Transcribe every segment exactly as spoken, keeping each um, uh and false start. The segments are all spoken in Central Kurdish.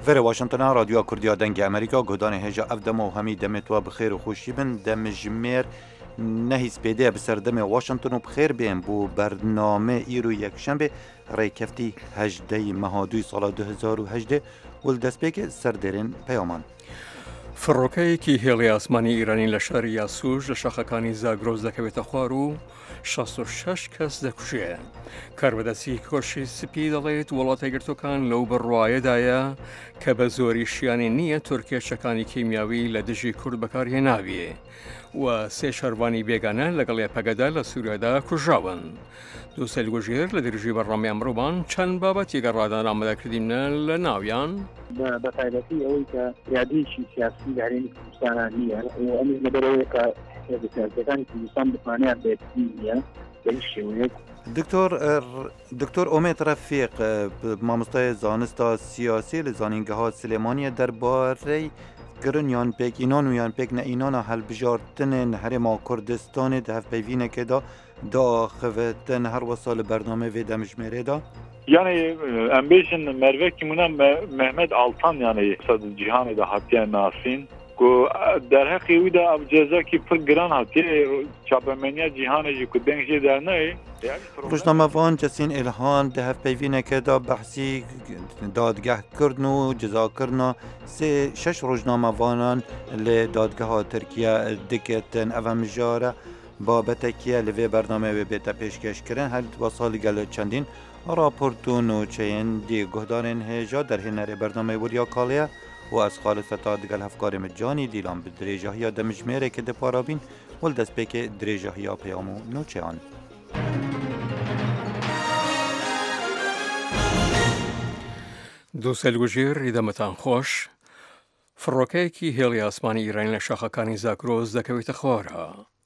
ویر واشنطن رادیو کردیا دنگ امریکا گودان هجا افدم و همی دمت و بخیر و خوشی بن دم جمیر نهیز پیده بسردم واشنطن و بخیر بین بو برنامه ایرو یک شنبه رای کفتی هجده مهادوی سال دو هزار و هجده ولدست بک سردرین پیامان فڕۆکەیەکی هێڵی ئاسمانی ئیرانی لە شاری یاسوژ لە شەخەکانی زاگرۆز دەکەوێتە خوار و شەست و شەش کەس دەکوژێ. کاربەدەستی کۆشی سپی دەڵێت وڵاتە یەکگرتووەکان لەو بڕواایەدایە کە بە زۆری شیانی نییە تورکێشەکانی کیمیاوی لە دژی کورد بەکارهێناویێ و سێ شەروانی بێگانە لەگەڵ یەپەگەدا لە سووریادا کوژراون. دووسەل گوژێر لە دژی بەڕامی ئەمڕۆبان چەند بابەتێکە ڕادان ئامادەکردینە لە ناویان بە تایبەتی ئەوەی کە یادیشی سیاسی لە هەرێمی کوردستانە نییە و ئەمیش لەبەرەوەی کە حزب سیاسیەکانی کوردستان بتوانێت بێتنی نییە بە هیچ شێوەیەک. دکتۆر دکتۆر ئۆمێد ڕەفیق مامۆستای زانستا سیاسی لە زانینگەها سلێمانیە دەربارەی گرنیان پێک ئینان و یان پێک نەئینانە هەڵبژاردنên هەرێما کوردستانê di hevpeyvînekê da daxevetin her wesa li bername vê demjimêrê da. Yani em bêjin mervekî mûne Mehmet Altan yani Sad Cîhanê de hatiye nasîn ku derheqê wî de ev cezakî pir giran hatiye çapemeniya cîhanê jî ku deng jê dernayê. Rojnamevan Cesîn İlhan di hevpeyvînekê da behsî dadgehkirin û cezakirina sê şeş rojnamevanan lê dadgeha Tirkiye diketin ev em jare babetekiye li vê bername wê bête pêşkêşkirin her wesa li gel çendîn raportûn û çeyên dî guhdarên hêja derhênerê bername weriya kaliye û ez Xalid Feta digel hevkarê min Canî Dîlan bi dirêjahiya demijmêrekê diparabîn wil destpêkê dirêjahiya peyam û nûçeyan. دووسەل گوژێر ڕیدەمەتان خۆش. فڕۆکەیەکی هێڵی ئاسمانی ئیرانی لە شاخەکانی زاگرۆز دەکەوێتە خوارە.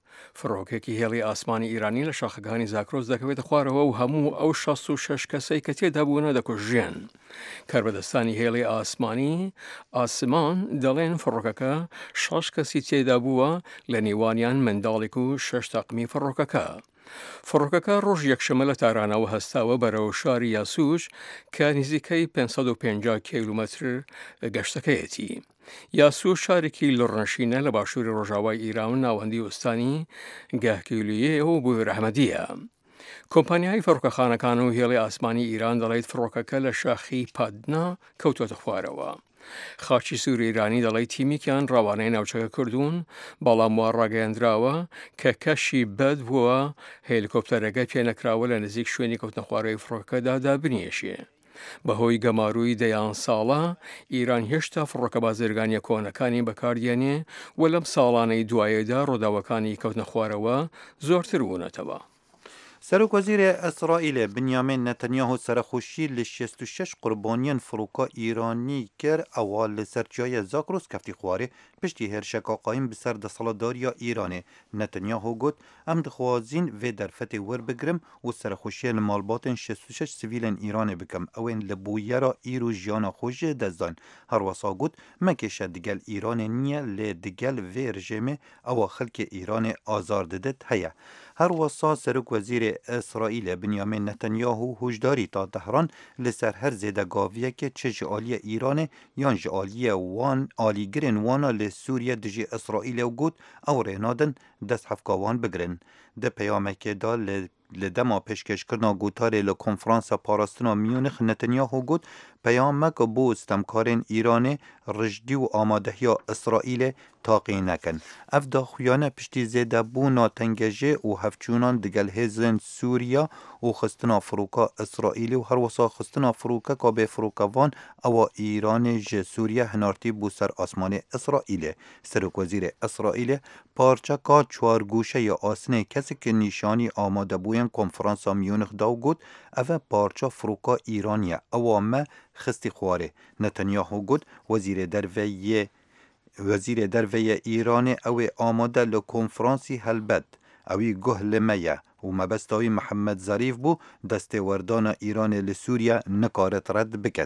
فڕۆکێکی هێڵی ئاسمانی ئیرانی لە شاخەکانی زاگرۆز دەکەوێتە خوارەوە و هەموو ئەو شەست و شەش کەسەی کە تێدا بوونە دەکوژێن. کاربەدەستانی هێڵی ئاسمانی ئاسمان دەڵێن فڕۆکەکە شەش کەسی تێدا بووە لە نێوانیان منداڵێک و شەش تاقمی فڕۆکەکە. فڕۆکەکە ڕۆژ یەکشەمە لە تارانەوە هەستاوە بەرەو شاری یاسوژ کە نزیکەی پێنجسەد و پێنجا کیلومەتر گەشتەکەیەتی. یاسوژ شارێکی لڕنشینە لە باشووری ڕۆژاوای ئیران ناوەندی ئوستانی گەهکیلویە و بووی ڕەحمەدیە. کۆمپانیای فڕۆکەخانەکان و هێڵی ئاسمانی ئیران دەڵێت فڕۆکەکە لە شاخی پادنا کەوتۆتە خوارەوە. خاچی سووری ئیرانی دەڵێت تیمیکیان ڕاوانەی ناوچەکە کردوون بەڵام وا ڕاگەیاندراوە کە کەشی بەد بووە هێلیکۆپتەرەکە پێنەکراوە لە نزیک شوێنی کەوتنەخوارەوەی فڕۆکەکەدا دابنیێشێ. بەهۆی گەمارووی دەیان ساڵە ئیران هێشتا فڕۆکە بازرگانیە کۆنەکانی بەکاردێنێ و لەم ساڵانەی دوایەدا ڕۆداوەکانی کەوتنەخوارەوە زۆرتر بوونەتەوە. سەرۆکوەزیرê Esraîlê Binyamên Netanyahu serexweşî li şêst û şeş qurbaniyên firoka Îranî kir ewa li ser çiyaya Zakros keftî xwarê piştî hêrşeka qayîm bi ser desaladariya Îranê. Netanyahu got em dixwazîn vê derfetê werbigirim û serexweşiya li malbatên şêst û şeş sivîlên Îranê bikim ewên li bûyera îr û jiyana xwe jê dezdan. Her wesa got me kêşe digel Îranê niye lê digel vê rejimê ewa xelkê Îranê azar didit heye. Her wesa serokvezîrê Esraîlê Binyamên Netanyahu hûjdarî ta Tehran li ser her zêdegaviyekê çi ji aliyê Îranê yan ji aliyê wan alîgirên wana li Sûriye dijî Esraîlê got ew rê nadin dest hevka wan bigirin. Di peyamekê da li li dema pêşkêşkirina gotarê li konferansa parastina Mûnix Netanyahu got peyamek bo stemkarên Îranê rijdî û amadehiya Esraîlê taqî nekin. Ev daxuyane piştî zêdebûna tengejê û hevçûnan digel hêzên Sûriya û xistina firoka Esraîlê û her wesa xistina firokeka bêfirokevan ewa Îranê ji Sûriye hinartî bû ser asmanê Esraîlê. Serokvezîrê Esraîlê parçeka çargûşeyê asnê kesekî nîşanî amadebûyên konferansa Mûnix da got ev e parça firoka Îran ye ewa me xistî xwarê. Netanyahu got wezîrê derveyê Wezîrê derveyê Îranê ew ê amade li konferansî helbet. Ewî guh li me ye û mebesta wî Mihemed Zarîf bû destê werdana Îranê li Sûriye nikaret red biket.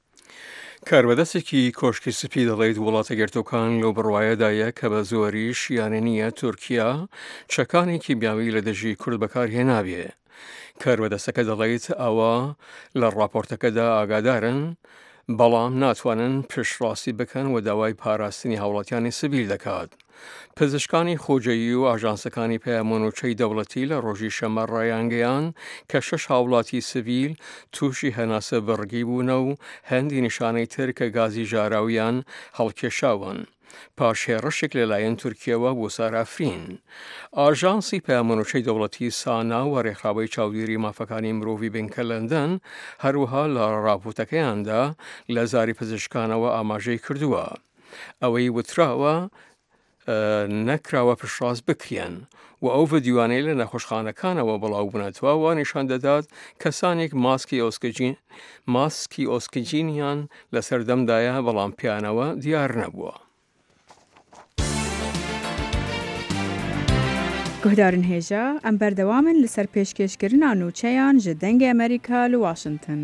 کاربەدەستێکی کۆشکی سپی دەڵێت وڵاتە گرتوەکان لەو بڕواایەدایە کە بە زۆری شیانە نییە تورکیا چەکانی کیمیاوی لە دژی کورد بەکارهێنابێ. کاربەدەستەکە دەڵێت ئەوە لە ڕاپۆرتەکەدا ئاگادارن بەڵام ناتوانن پشتڕاستی بکەن و داوای پاراستنی هاوڵاتیانی سڤیل دەکات. پزیشکانی خۆجەیی و ئاژانسەکانی پەیامۆنوچەی دەوڵەتی لە ڕۆژی شەمە ڕایانگەیان کە شەش هاوڵاتی سڤیل تووشی هەناسە بەڕگی بوونە و هەندی نیشانەی تر کە گازی ژاراویان هەڵکێشاون. پاش هێرشێک لەلایەن تورکیەوە بۆ سارافرین. ئاژانسی پەیامۆنوچەی دەوڵەتی سانا و ڕێکخراوەی چاودێری مافەکانی مرۆڤی بنکە لەندەن هەروەها لە ڕاپۆرتەکەیاندا لە زاری پزیشکانەوە ئاماژەی کردووە. ئەوەی وتراوە نەکراوە پشتڕاست بکرێن و ئەو ڤیدیۆانەی لە نەخۆشخانەکانەوە بڵاو بوونەتەوە و نیشان دەدات کەسانێک ماسکی ئۆسکجین ماسکی ئۆسکجینیان لە سەردەمدایە بەڵام پیانەوە دیار نەبووە. گوهدارن هێژە ئەم بەردەوامن لەسەر پێشکەشکردنا نووچەیان ji dengê Amerîka li Washington.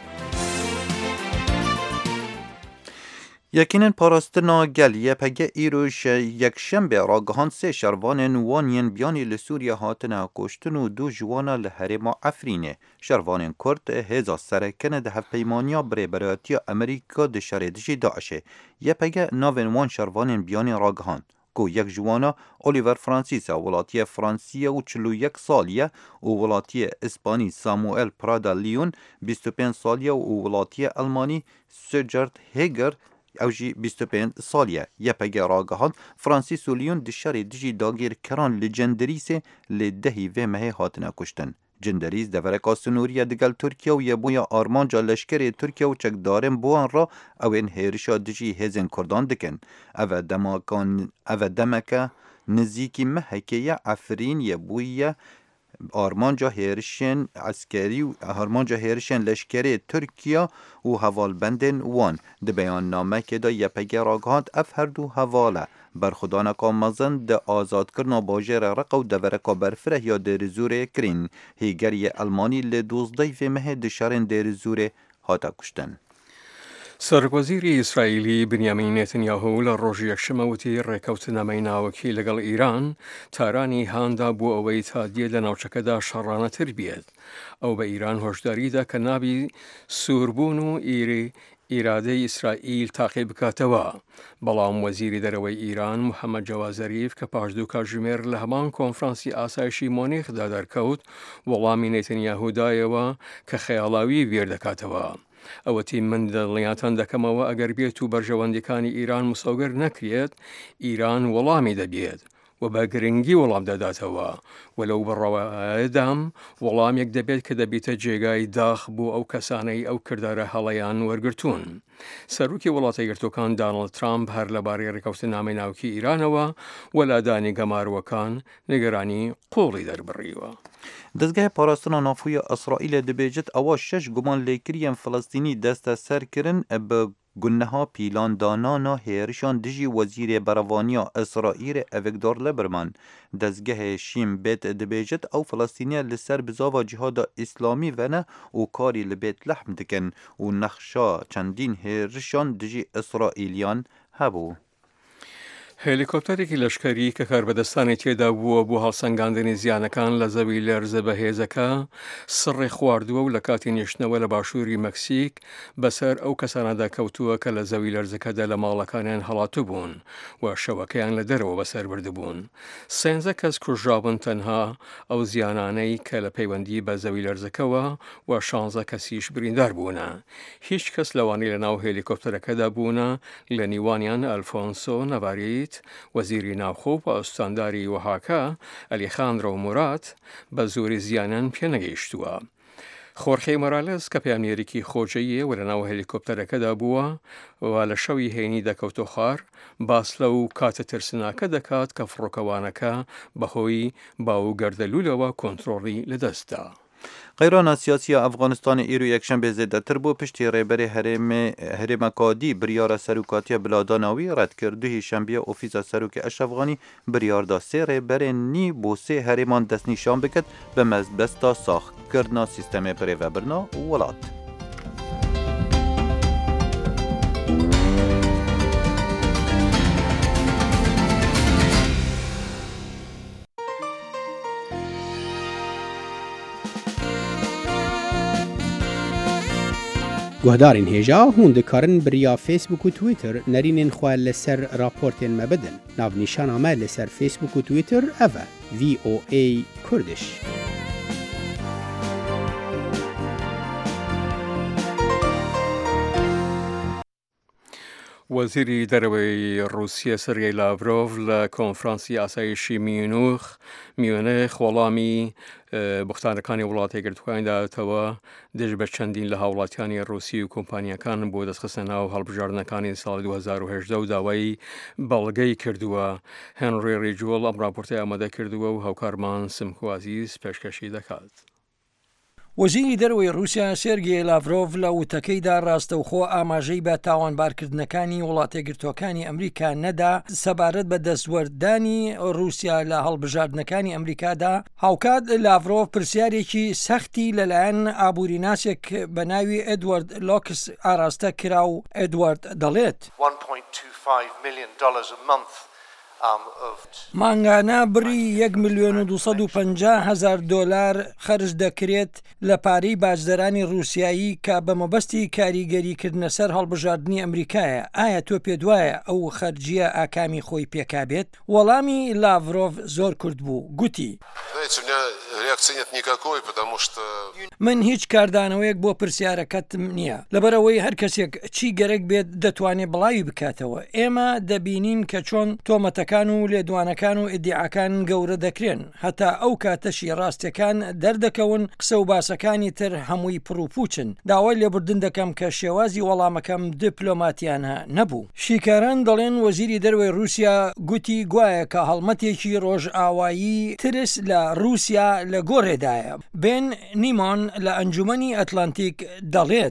یەکینن پاراستنا گەل یەپەگە ئیروش یەکشەمبێ ڕاگەهاند سێ شەروانên waniyên biyanî li Sûriye hatine koştin û du ji wan li herêma Efrînê. Şervanên Kurd hêza serekene di hevpeymaniya birêberatiya Amerîka di şerê dijî Daişê. Yepege navên wan şervanên biyanî ragihand. Ku yek ji wan Oliver Francis e welatiya Fransiya û çil û yek saliye û welatiya İspanî Samuel Prada Leon bîst û pênc saliye û welatiya Almanî Sigurd Heger ew jî bîst û pênc saliye. Yepege ragihand Francis û Leon di şerê dijî dagirkeran li Cenderîsê lê dehî vê mehê hatine kuştin. Cenderîs devereka Sunûriye digel Tirkiye û yebûya armanca leşkerê Tirkiye û çekdarên Buhan ra ewên hêrişa dijî hêzên Kurdan dikin. Ev e demeke nizîkî mehekê ye Efrîn yebûye armanca hêrişên eskerî û armanca hêrişên leşkerê Tirkiye û hevalbendên wan. Di beyannamekê de yepege ragihand ev her du heval e. Berxudaneka mezin di azadkirina bajêra Reqa û devereka berfireh ya Dêrîzûrê kirin. Hêgeriyê Almanî li dozdeh vê mehê di şerên Dêrîzûrê hate kuştin. سەرۆکوەزیری ئیسرائیلی بنیامین نێتنیاهو لە ڕۆژی یەکشەمە وتی ڕێکەوتنەمەی ناوەکی لەگەڵ ئیران تارانی هاندا بۆ ئەوەی تادیە لە ناوچەکەدا شەڕانەتر بێت. ئەو بە ئیران هۆشداریدا کە نابی سووربوون و ئیری ئیرادەی ئیسرائیل تاقی بکاتەوە. بەڵام وەزیری دەرەوەی ئیران محەممەد جەواد زەریف کە پاشدوو کاتژمێر لە هەمان کۆنفرانسی ئاسایشی مۆنیخدا دەرکەوت وەڵامی نێتنیاهودایەوە کە خەیاڵاوی وێر دەکاتەوە. ئەوەتی من دڵنیاتان دەکەمەوە ئەگەر بێت و بەرژەوەندەکانی ئیران مسەوگەر نەکرێت ئیران وەڵامی دەبێت و بە گرنگی وەڵام دەداتەوە و لەو بڕەوەدام وەڵامێک دەبێت کە دەبێتە جێگای داخ بۆ ئەو کەسانەی ئەو کردارە هەڵەیان وەرگرتوون. سەرۆکی وڵاتە یەکگرتووەکان دانڵد ترامپ هەر لەبارەی ڕێکەوتنامەی ناوکی ئیرانەوە و لادانی گەماروەکان نیگەرانی قوڵی دەربڕیوە. دەستگای پاراستنا نافوویە ئەسرائیلە دەبێژێت ئەوە شەش گومان لێکریان فلەستینی دەستە سەرکردن بە گونەها پیلاندانانا هێرشان dijî wezîrê berevaniya Israîlê Avigdor Lieberman. Dezgehê Şîm Bêt dibêjit ew Filistîniya li ser bizava cihada İslamî vene û karî li Bêtlehem dikin û nexşa çendîn hêrişan dijî İsraîliyan hebû. هێلیکۆپتەرێکی لەشکەری کە کاربەدەستانی تێدا بووە بۆ هەڵسەنگاندنی زیانەکان لە زەوی لەرزە بەهێزەکە سڕێ خواردووە و لە کاتی نیشتنەوە لە باشووری مەکسیک بەسەر ئەو کەسانەدا کەوتووە کە لە زەوی لەرزەکەدا لە ماڵەکانیان هەڵاتوو بوون و شەوەکەیان لە دەرەوە بەسەر بردبوون. سێنزە کەس کوژرابن تەنها ئەو زیانانەی کە لە پەیوەندی بە زەوی لەرزەکەوە و شانزە کەسیش بریندار بوونە. هیچ کەس لەوانەی لە ناو هێلیکۆپتەرەکەدا بوونە لە نیوانیان ئەلفۆنسۆ نەڤاریت وەزیری ناوخۆ و ئەستانداری وەهاکە ئەلیخاندرۆ مورات بە زۆری زیانان پێنەگەیشتووە. خۆرخێ مۆرالێس کە پەیامێرێکی خۆجەیە و لە ناو هێلیکۆپتەرەکەدا بووە و لە شەوی هێنی دەکەوتۆ خوار باس لەو کاتە ترسناکە دەکات کە فڕۆکەوانەکە بەهۆی باو گەردەلوولەوە کۆنتڕۆڵی لەدەستدا. قەیرانە سیاسیە ئەفغانستانی ئێرۆ یەکشەمبێ زێدەتر بۆ پشتی ڕێبەرێ هەرێمە کادی بریارە سەرۆکاتیە بلاداناوی ڕەتکردوهی شەمبیە ئۆفیسە سەرۆکی ئەشەفغانی بریاردا سێ ڕێبەرێ نی بۆ سێ هەرێمان دەستنیشان بکرد بە مەزبەستا ساختکردنا سیستەمێ پرێڤەبرنا وڵات. گهدارین هیجا هون دکارن بریا فیسبوک و تویتر نرینین خواه لسر راپورتین مبدن. ناو نیشان آمه لسر فیسبوک و تویتر اوه وی او ای کردش. وەزیری دەرەوەی رووسیا سەرگەی لاڤرۆڤ لە کۆنفرانسی ئاسایشی میونوخ میونخ وەڵامی بوختانەکانی وڵاتە یەکگرتووەکانی داوەتەوە دژ بە چەندین لە هاوڵاتیانی رووسی و کۆمپانیەکان بۆ دەستخستە ناو هەڵبژاردنەکانی ساڵی دوو هەزار و هەژدە و داوای بەڵگەی کردووە. هێنری ڕێجۆڵ ئەم راپۆرتەی ئامادە کردووە و هاوکارمان سمکوازیز پێشکەشی دەکات. وەزیری دەرەوەی رووسیا سێرگێی لاڤرۆڤ لە وتەکەیدا ڕاستەوخۆ ئاماژەی بە تاوانبارکردنەکانی وڵاتە یەکگرتووەکانی ئەمریکا نەدا سەبارەت بە دەستوەردانی رووسیا لە هەڵبژاردنەکانی ئەمریکادا. هاوکات لاڤرۆڤ پرسیارێکی سەختی لەلایەن ئابووریناسێک بە ناوی ئێدوارد لۆکس ئاراستە کرا و ئێدوارد دەڵێت مانگانە بڕی یەک ملیۆن و دووسەد و پەنجا هەزار دۆلار خەرج دەکرێت لە پارەی باجدەرانی رووسایی کە بە مەبەستی کاریگەریکردنە سەر هەڵبژاردننی ئەمریکایە. ئایا تۆ پێ دوایە ئەو خەرجیە ئاکامی خۆی پێکابێت؟ وەڵامی لاڤرۆڤ زۆر کورت بوو، گوتی من هیچ کاردانەوەیەک بۆ پرسیارەکەتم نییە، لەبەرەوەی هەر کەسێک چی گەرەک بێت دەتوانێت بڵاوی بکاتەوە. ئێمە دەبینین کە چۆن تۆمەتەکان و لێدوانەکان و ئیدعاکان گەورە دەکرێن، هەتا ئەو کاتەشی ڕاستیەکان دەردەکەون، قسە و باسەکانی تر هەمووی پڕوپوچن. داوای لێبوردن دەکەم کە شێوازی وەڵامەکەم دیپلۆماتیانە نەبوو. شیکاران دەڵێن وەزیری دەرەوەی رووسیا گوتی گوایە کە هەڵمەتێکی ڕۆژئاوایی ترس لە رووسیا لە گۆڕێدایە. بێن نیمۆن لە ئەنجومەنی ئەتلانتیک دەڵێت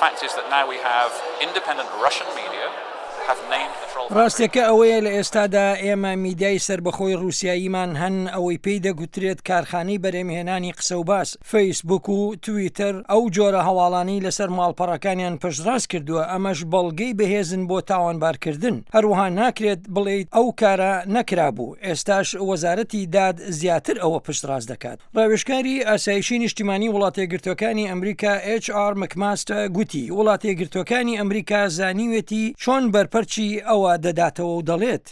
ڕاستێکە ئەوەیە لە ئێستادا ئێمە میدیای سربەخۆی رووساییمان هەن ئەوەی پێی دەگوترێت کارخانەی بەرهەمهێنانی قسە و باس، فەیسبوک و تویتر ئەو جۆرە هەواڵانی لەسەر ماڵپەڕەکانیان پشتڕاست کردووە. ئەمەش بەڵگەی بەهێزن بۆ تاوانبارکردن. هەروەها ناکرێت بڵێیت ئەو کارە نەکرابوو. ئێستاش وەزارەتی داد زیاتر ئەوە پشتڕاست دەکات. ڕاوێژکاری ئاسایشی نیشتیمانی وڵاتە یەکگرتووەکانی ئەمریکا ئێچ ئار مکماستە گوتی وڵاتە یەکگرتووەکانی ئەمریکا زانیوێتی چۆن بەرپەرچی ئەوە دەداتەوە و دەڵێت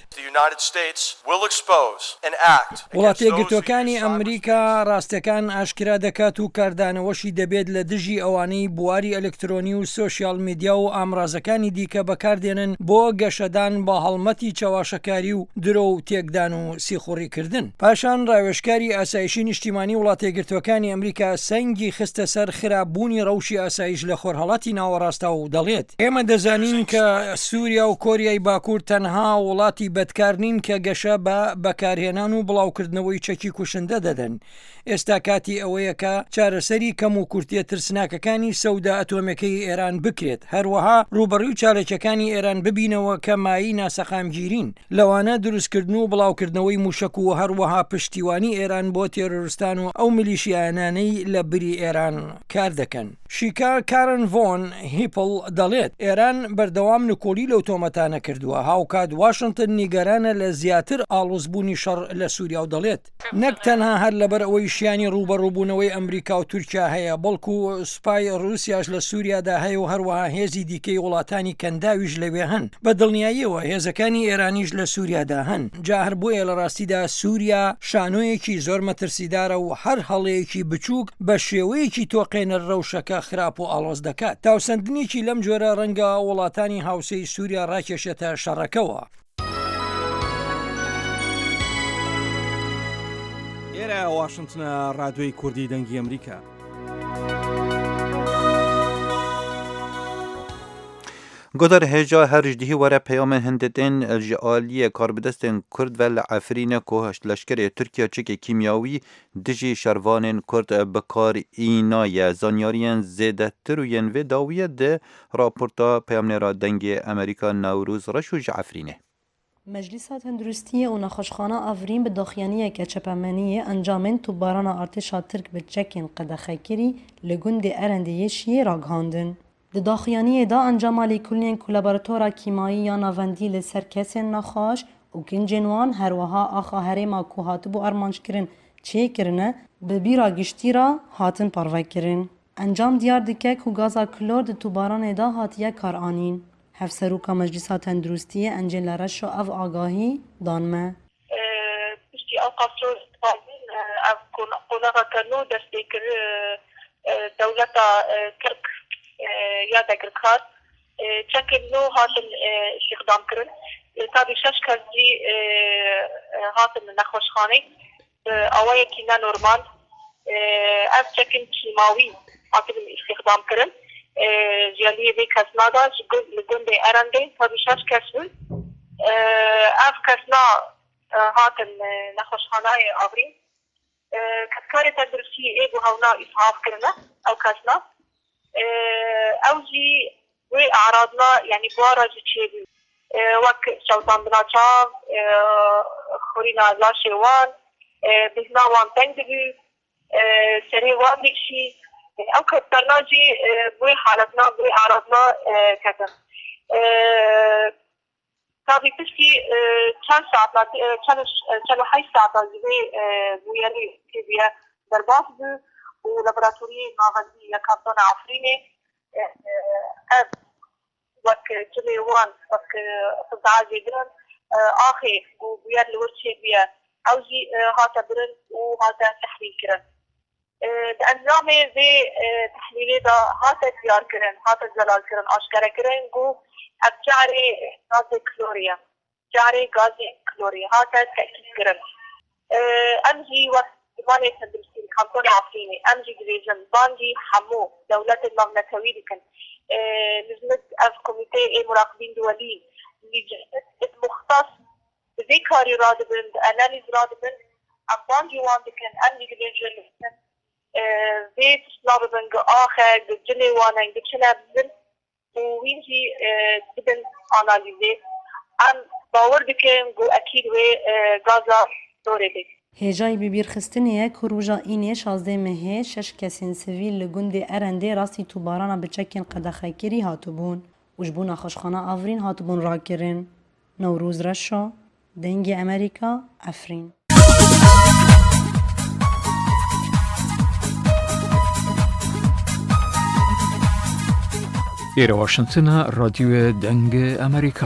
وڵاتە یەکگرتووەکانی ئەمریکا ڕاستەکان ئاشکرا دەکات و کاردانەوەشی دەبێت لە دژی ئەوانەی بواری ئەلکترۆنی و سۆشیال میدیا و ئامرازەکانی دیکە بەکاردێنن بۆ گەشەدان بە هەڵمەتی چاواشەکاری و درۆ و تێکدان و سیخوڕیکردن. پاشان ڕاوێژکاری ئاسایشی نیشتیمانی وڵاتە یەکگرتووەکانی ئەمریکا سەنگی خستە سەر خراپبوونی ڕەوشی ئاسایش لە خۆرهەڵاتی ناوەڕاستە و دەڵێت ئێمە دەزانین کە سووریا و کۆریای باکوور تەنها وڵاتی بەدکار نین کە گەشە بە بەکارهێنان و بڵاوکردنەوەی چەکی کوشندە دەدەن. ئێستا کاتی ئەوەیە کە چارەسەری کەم و کورتیە ترسناکەکانی سەودا ئەتۆمەکەی ئێران بکرێت، هەروەها ڕوبەڕووی چارەکەکانی ئێران ببینەوە کە مایی ناسەقامگیرین، لەوانە دروستکردن و بڵاوکردنەوەی موشک و هەروەها پشتیوانی ئێران بۆ تێرۆریستان و ئەو میلیشیانانەی لە بری ئێران کار دەکەن. شیکا کارن ڤۆن هیپڵ دەڵێت ئێران بەردەوام نکۆلی لەو تۆمەتانە کردووە. هاوکات واشنگتن نیگەرانە لە زیاتر ئاڵۆزبوونی شەڕ لە سووریا و دەڵێت نەک تەنها هەر لەبەر ئەوەی شیانی ڕوبەڕووبوونەوەی ئەمریکا و تورکیا هەیە، بەڵکو سوپای رووسیاش لە سووریادا هەیە و هەروەها هێزی دیکەی وڵاتانی کەنداویش لەوێ هەن. بە دڵنیاییەوە هێزەکانی ئێرانیش لە سووریادا هەن. جا هەر بۆیە لە ڕاستیدا سووریا شانۆیەکی زۆر مەترسیدارە و هەر هەڵەیەکی بچووک بە شێوەیەکی تۆقێنە ڕەوشەکە خراپ و ئاڵۆز دەکات. تاوسەندنێکی لەم جۆرە ڕەنگە وڵاتانی هاوسەی سووریا ڕاکێشێتە شەڕەکەوە. ئێرە واشنگتنە ڕادیۆی کوردی دەنگی ئەمریکا. گودار هجا هر جدیه وره پیام هندتین الجالیه کاربدستین کرد و لعفرین کوهش لشکر ترکیه چک کیمیاوی دجی شروان کرد بکار اینای زانیارین زیده تروین و داویه ده راپورتا پیام نرا دنگ امریکا نوروز رشو جعفرینه. مجلس تندرستی و نخوشخانه آفرین به داخیانیه که چپمنیه انجامن تو باران ارتشا ترک به چکین قدخکری لگند ارندیشی راگهاندن. د داخیانیه دا انجامالی کلین کلابراتورا کیمایی یا ناوندی لسر کسین نخواش و گنجنوان هروها آخا هریما کو هاتبو ارمانش کرن چه کرنه به بیرا گشتی را هاتن پروک کرن. انجام دیار دکه که گازا کلور ده توباران دا هاتیه کار آنین. هف سروکا مجلسا تندروستی انجل رشو اف آگاهی دانمه. پشتی او قصر تفاضل اف قناغا کنو دسته کر دولتا کرک یادا کرکات چکل نو هاتن استخدام کرن تابی شش کردی هاتن نخوشخانه اوه کینا نورمال اف چکن کیماوی هاتن استخدام کرن جیالیه بی کسنا دا لگون دی ارنده تابی شش کسون اف کسنا هاتن نخوشخانه آورین کسکاری تدرسی ایگو هونا اصحاف کرنه او کسنا او جی وی اعراضنا يعني بوارا جتشيبي وك شوطان بناچاو خورينا لاشيوان بهنا وان تنگدبي سري وان ديشي او كترنا جي بوي حالتنا بوي اعراضنا كتن تابي تشتي چند ساعتنا چند حي ساعتنا زي بوياني كيبيا درباط بو ولابراتوري ماغذي يكابتون عفريني وك جليوان وك صدعة جدران آخي وبيار الورشي بيا أوجي هاتا برن وهاتا تحليل كرن بأنظامي زي تحليلي دا هاتا ديار كرن هاتا زلال كرن أشكرا كرن قو أبجاري غازي كلوريا جاري غازي كلوريا هاتا تأكيد كرن أمجي وقت باني تدرسين كانتون عفريني أمجي ديفيجن باندي حمو دولة المغناطوي دي كان لجنة أف كوميتي مراقبين دولي لجنة مختص بذي كاري رادبن أناليز رادبن أم باندي وان دي كان أمجي ديفيجن ذي تسناب بن آخر جلي وانا جتشنا بن ووينجي دبن أناليزي أم باور دي كان جو أكيد وي غازا دوري دي هێژای ببیرخستنەیە کە ڕۆژە ئینێ شازدە مەهێ شەش کەسین سڤیل لە گوندێ ئەرەندێ ڕاستی تووبارانە بچەکێن قەدەخەکیری هاتوبوون وش بوو نەخۆشخانە ئافرین هاتبوون ڕاکردن نەوروز ڕەشە دەنگی ئەمریکا ئەفرین ئێرە واشنتنە ڕادیوێ دەنگە ئەمریکا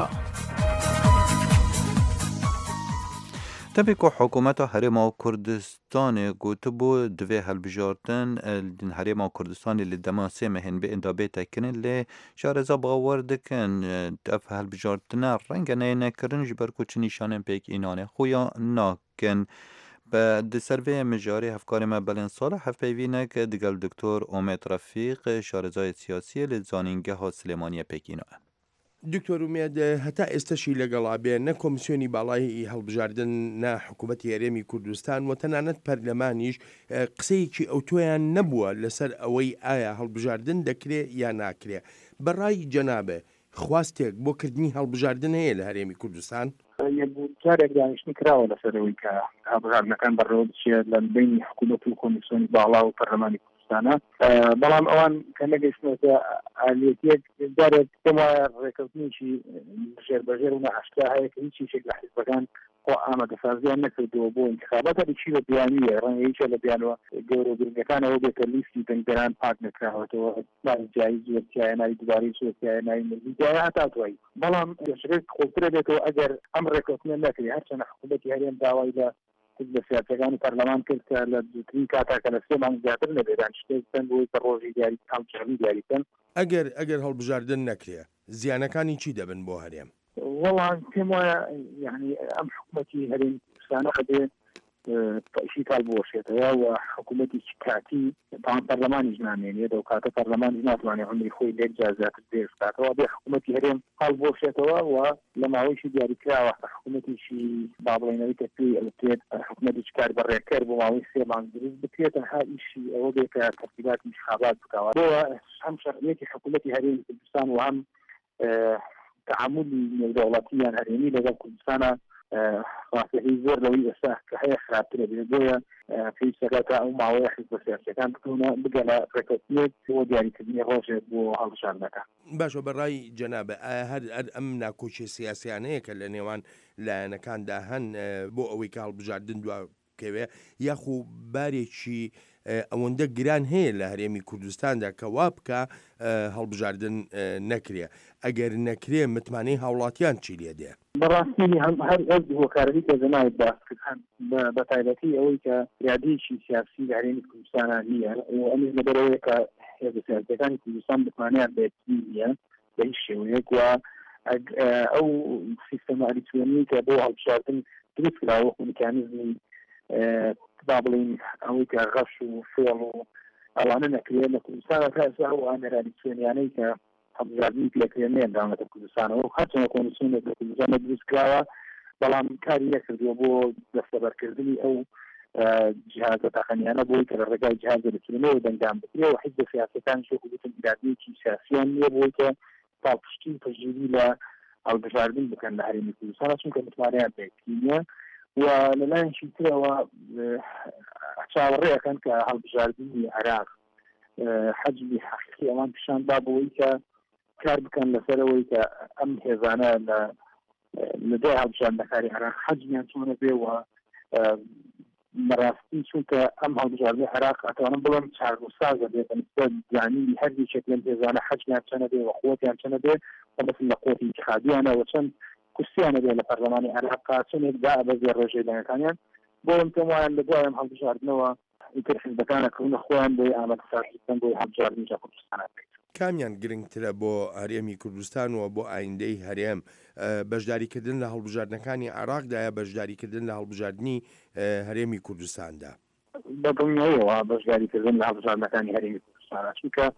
تبکو حکومت هرما کردستان گوتبو دوی هلبجارتن دین هرما کردستان لدماسه مهن به اندابه تکنن لی شارزا باور دکن دف هلبجارتن رنگ نه نکرن جبر کچ نشانن پیک اینانه خویا ناکن به دسروی مجاری هفکار مبلن سال هف پیوینه که دگل دکتر امید رفیق شارزای سیاسی لزانینگه ها سلیمانی پیک اینانه دکتۆر ومێد هەتا ئێستاشی لەگەڵابێ نە کۆمیسیۆنی باڵای هەڵبژاردن نا حکوومەتی هەرێمی کوردستان و تەنانەت پەرلەمانیش قسەیەکی ئەو تۆیان نەبووە لەسەر ئەوەی ئایا هەڵبژاردن دەکرێ یا ناکرێ بەڕای جەنابێ خواستێک بۆ کردنی هەڵبژاردن هەیە لە هەرێمی کوردستان جارێک دانیشتنی کراوە لەسەرەوەی کە هەڵبژاردنەکان بەڕێوە بچێت لە بینی حکوومەت و کۆمیسیۆنی باڵا و پەرلەمانی بەڵام ئەوان کە نەگەیشتنەوە ئالێتیەک جارێک پێم وایە ڕێکەوتنیشی ژێر بەژێر و نەعاشکرا هەیە کە هیچ شتێک لە حیزبەکان خۆ ئامادەسازیان نەکردووە بۆ انتخابات هەرچی بە بیانیە ڕەنگە هیچە لە بیانەوە گەورە و گرنگەکانەوە بێتە لیستی دەنگدەران پاک نەکراوەتەوە ناوی جایز وەرتیایە ناوی دووبارەی سوێتیایە ناوی مەزیدایە هەتا دوایی بەڵام شتێک خۆترە بێتەوە ئەگەر ئەم ڕێکەوتنە نەکرێ هەرچەندە حکوومەتی هەرێم داوای لە بە سیاسەکانی پەرلەمان کرد کە لە دووترین کاتاکە لە سێ مانگ زیاتر نەبێدان شتێک چەند بۆی کە ڕۆژی دیاری هەڵبژاردن دیاریکەن ئەگەر ئەگەر هەڵبژاردن نەکرێ زیانەکانی چی دەبن بۆ هەرێم وەڵام پێم وایە یعنی ئەم حکوومەتی هەرێم کوردستانە خەدێ تەشی کالبۆشێتەوە و حکوومەتی کاتی تاوان پەرلەمانیش نامێنێت و کاتە پەرلەمانیش ناتوانێت عمری خۆی لێک جازاتر دێر بکاتەوە بێ حکوومەتی هەرێم هەڵبۆشێتەوە و لە ماوەیشی دیاریکراوە حکوومەتیشی بابڵێنەوەی کە پێی ئەوترێت حکوومەتیش کار بەڕێکەر بۆ ماوەی سێ مانگ دروست بکرێتە ها ئیشی ئەوە بێت کە تەرتیباتی انتخابات بکەوە بۆە هەم شەرعیەتی حکوومەتی هەرێمی کوردستان و هەم تعاملی نێودەوڵەتیان هەرێمی لەگەڵ کوردستانە ڕاستەکەی زۆر لەوەی ئێستا کە هەیە خراپترە بێت بۆیە پێویستەکە تا ئەو ماوەیە حیزبە سیاسیەکان بتوانە بگە لە ڕێکەوتنێک بۆ دیاریکردنی ڕۆژێک بۆ هەڵبژاردنەکە باشە بەڕای جەنابە ئایا هەر ئەم ناکۆچی سیاسیانەیە کە لە نێوان لایەنەکاندا هەن بۆ ئەوەی کە هەڵبژاردن دواکەوێ یاخو بارێکی ئەوەندە گران هەیە لە هەرێمی کوردستاندا کە وا بکە هەڵبژاردن نەکرێ ئەگەر نەکرێ متمانەی هاوڵاتیان چی لێ دێ بەڕاستی هەر ئەو هۆکارەی کە زەناوت باس بە تایبەتی ئەوەی کە یادیشی سیاسی لە هەرێمی کوردستانە نییە و ئەمیش لەبەرەوەی کە هێزە سیاسیەکانی کوردستان بتوانیان بێتی نییە بە هیچ شێوەیەک و ئەو سیستەمە ئەلیکترۆنی کە بۆ هەڵبژاردن دروست کراوە و میکانیزمی با بڵین ئەوەی کە غەش و فێڵ و ئەوانە نەکرێت لە کوردستانە کاسا و ئامێرە ئەلیکترۆنیانەی کە هەڵبژاردنی لەکرێنێن دامەتە کوردستانەوە و هەرچەندە کۆمیسیۆنێک لە کوردستانە دروست کراوە بەڵام کاری نەکردووە بۆ دەستەبەرکردنی ئەو جیهازە تاقەنیانە بۆی کە لە ڕێگای جیهازە ئەلیکترۆنیەوە دەنگدان بکرێ و حیزبە سیاسەکانیش وەکو گوتم ئیرادەیەکی سیاسییان نییە بۆی کە پاڵپشتی پەژیری لە هەڵبژاردن بکەن لە هەرێمی کوردستانە چونکە متمانەیان پێکتی نییە و لەلایەنشی ترەوە چاوەڕێیەکەن کە هەڵبژاردنی عێراق حەجمی حەقیقی ئەوان پیشاندا بەوەی کە کار بکەن لەسەرەوەی کە ئەم هێزانە لە لە دوای هەڵبژاردنەکانی عێراق حەجمیان چۆنە بێ و بەڕاستی چونکە ئەم هەڵبژاردنی عێراق ئەتوانم بڵێم چارگوسازە بێت بەنسبەت زانی هەردووچێک لەم هێزانە حەجمیان چەنە بێ و قووەتیان چەنە بێ بەس لە قووەتی ئینتیخابیانە و چەند کورسیانە بێ لە پەرلەمانی عێراق چنێکدا ئەبەزێ ڕێژەیدانەکانیان بۆ ئەم پێم وایە لە دوای ئەم هەڵبژاردنەوە ئیتر حیزبەکانە کڕونە خۆیان بۆی ئامادەسازیکردن بۆی هەڵبژاردنی لە کوردستانە بکەیت کامیان گرنگترە بۆ هەرێمی کوردستان و بۆ ئایندەی هەرێم بەشداریکردن لە هەڵبژاردنەکانی عێراقدایە بەشداریکردن لە هەڵبژاردننی هەرێمی کوردستاندا بەدڵنیەوە بەشداریکردن لە هەڵبژاردنەکانی هەرێمی کوردستانە چونکە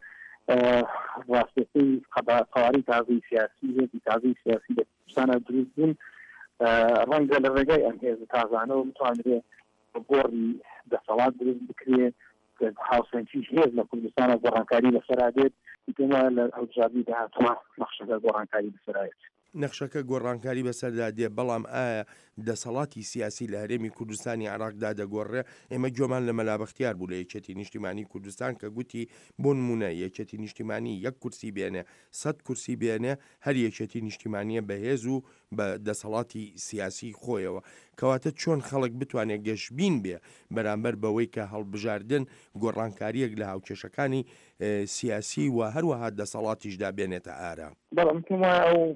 ڕاستەکەی قەواری تازەی سیاسی هێزی تازەی سیاسی لە کوردستانە دروست بوون ڕەنگە لە ڕێگای ئەم هێز تازانەوە بتوانرێ گۆڕی دەسەڵات دروست بکرێت هاوسەنگی هێز لە کوردستانە گۆڕانکاری لەسەرادێت پێما لە هەڵبژاردننی داهاتوە نەخشەکە گۆڕانکاری بەسەرایێت نەخشەکە گۆڕانکاری بەسەردا دێ بەڵام ئایا دەسەڵاتی سیاسی لە هەرێمی کوردستانی عێراقدا دەگۆڕێ ئێمە گوێمان لە مەلابەختیار بوو لە یەکێتی نیشتیمانی کوردستان کە گوتی بۆ نمونە یەکێتی نیشتیمانی یەک کورسی بێنێ سەد کورسی بێنێ هەر یەکێتی نیشتیمانیە بەهێز و بە دەسەڵاتی سیاسی خۆیەوە کەواتە چۆن خەڵک بتوانێت گەشتبین بێ بەرامبەر بەوەی کە هەڵبژاردن گۆڕانکاریەک لە هاوکێشەکانی سیاسی و هەروەها دەسەڵاتیشدا بێنێتە ئارا بەڵام ئەو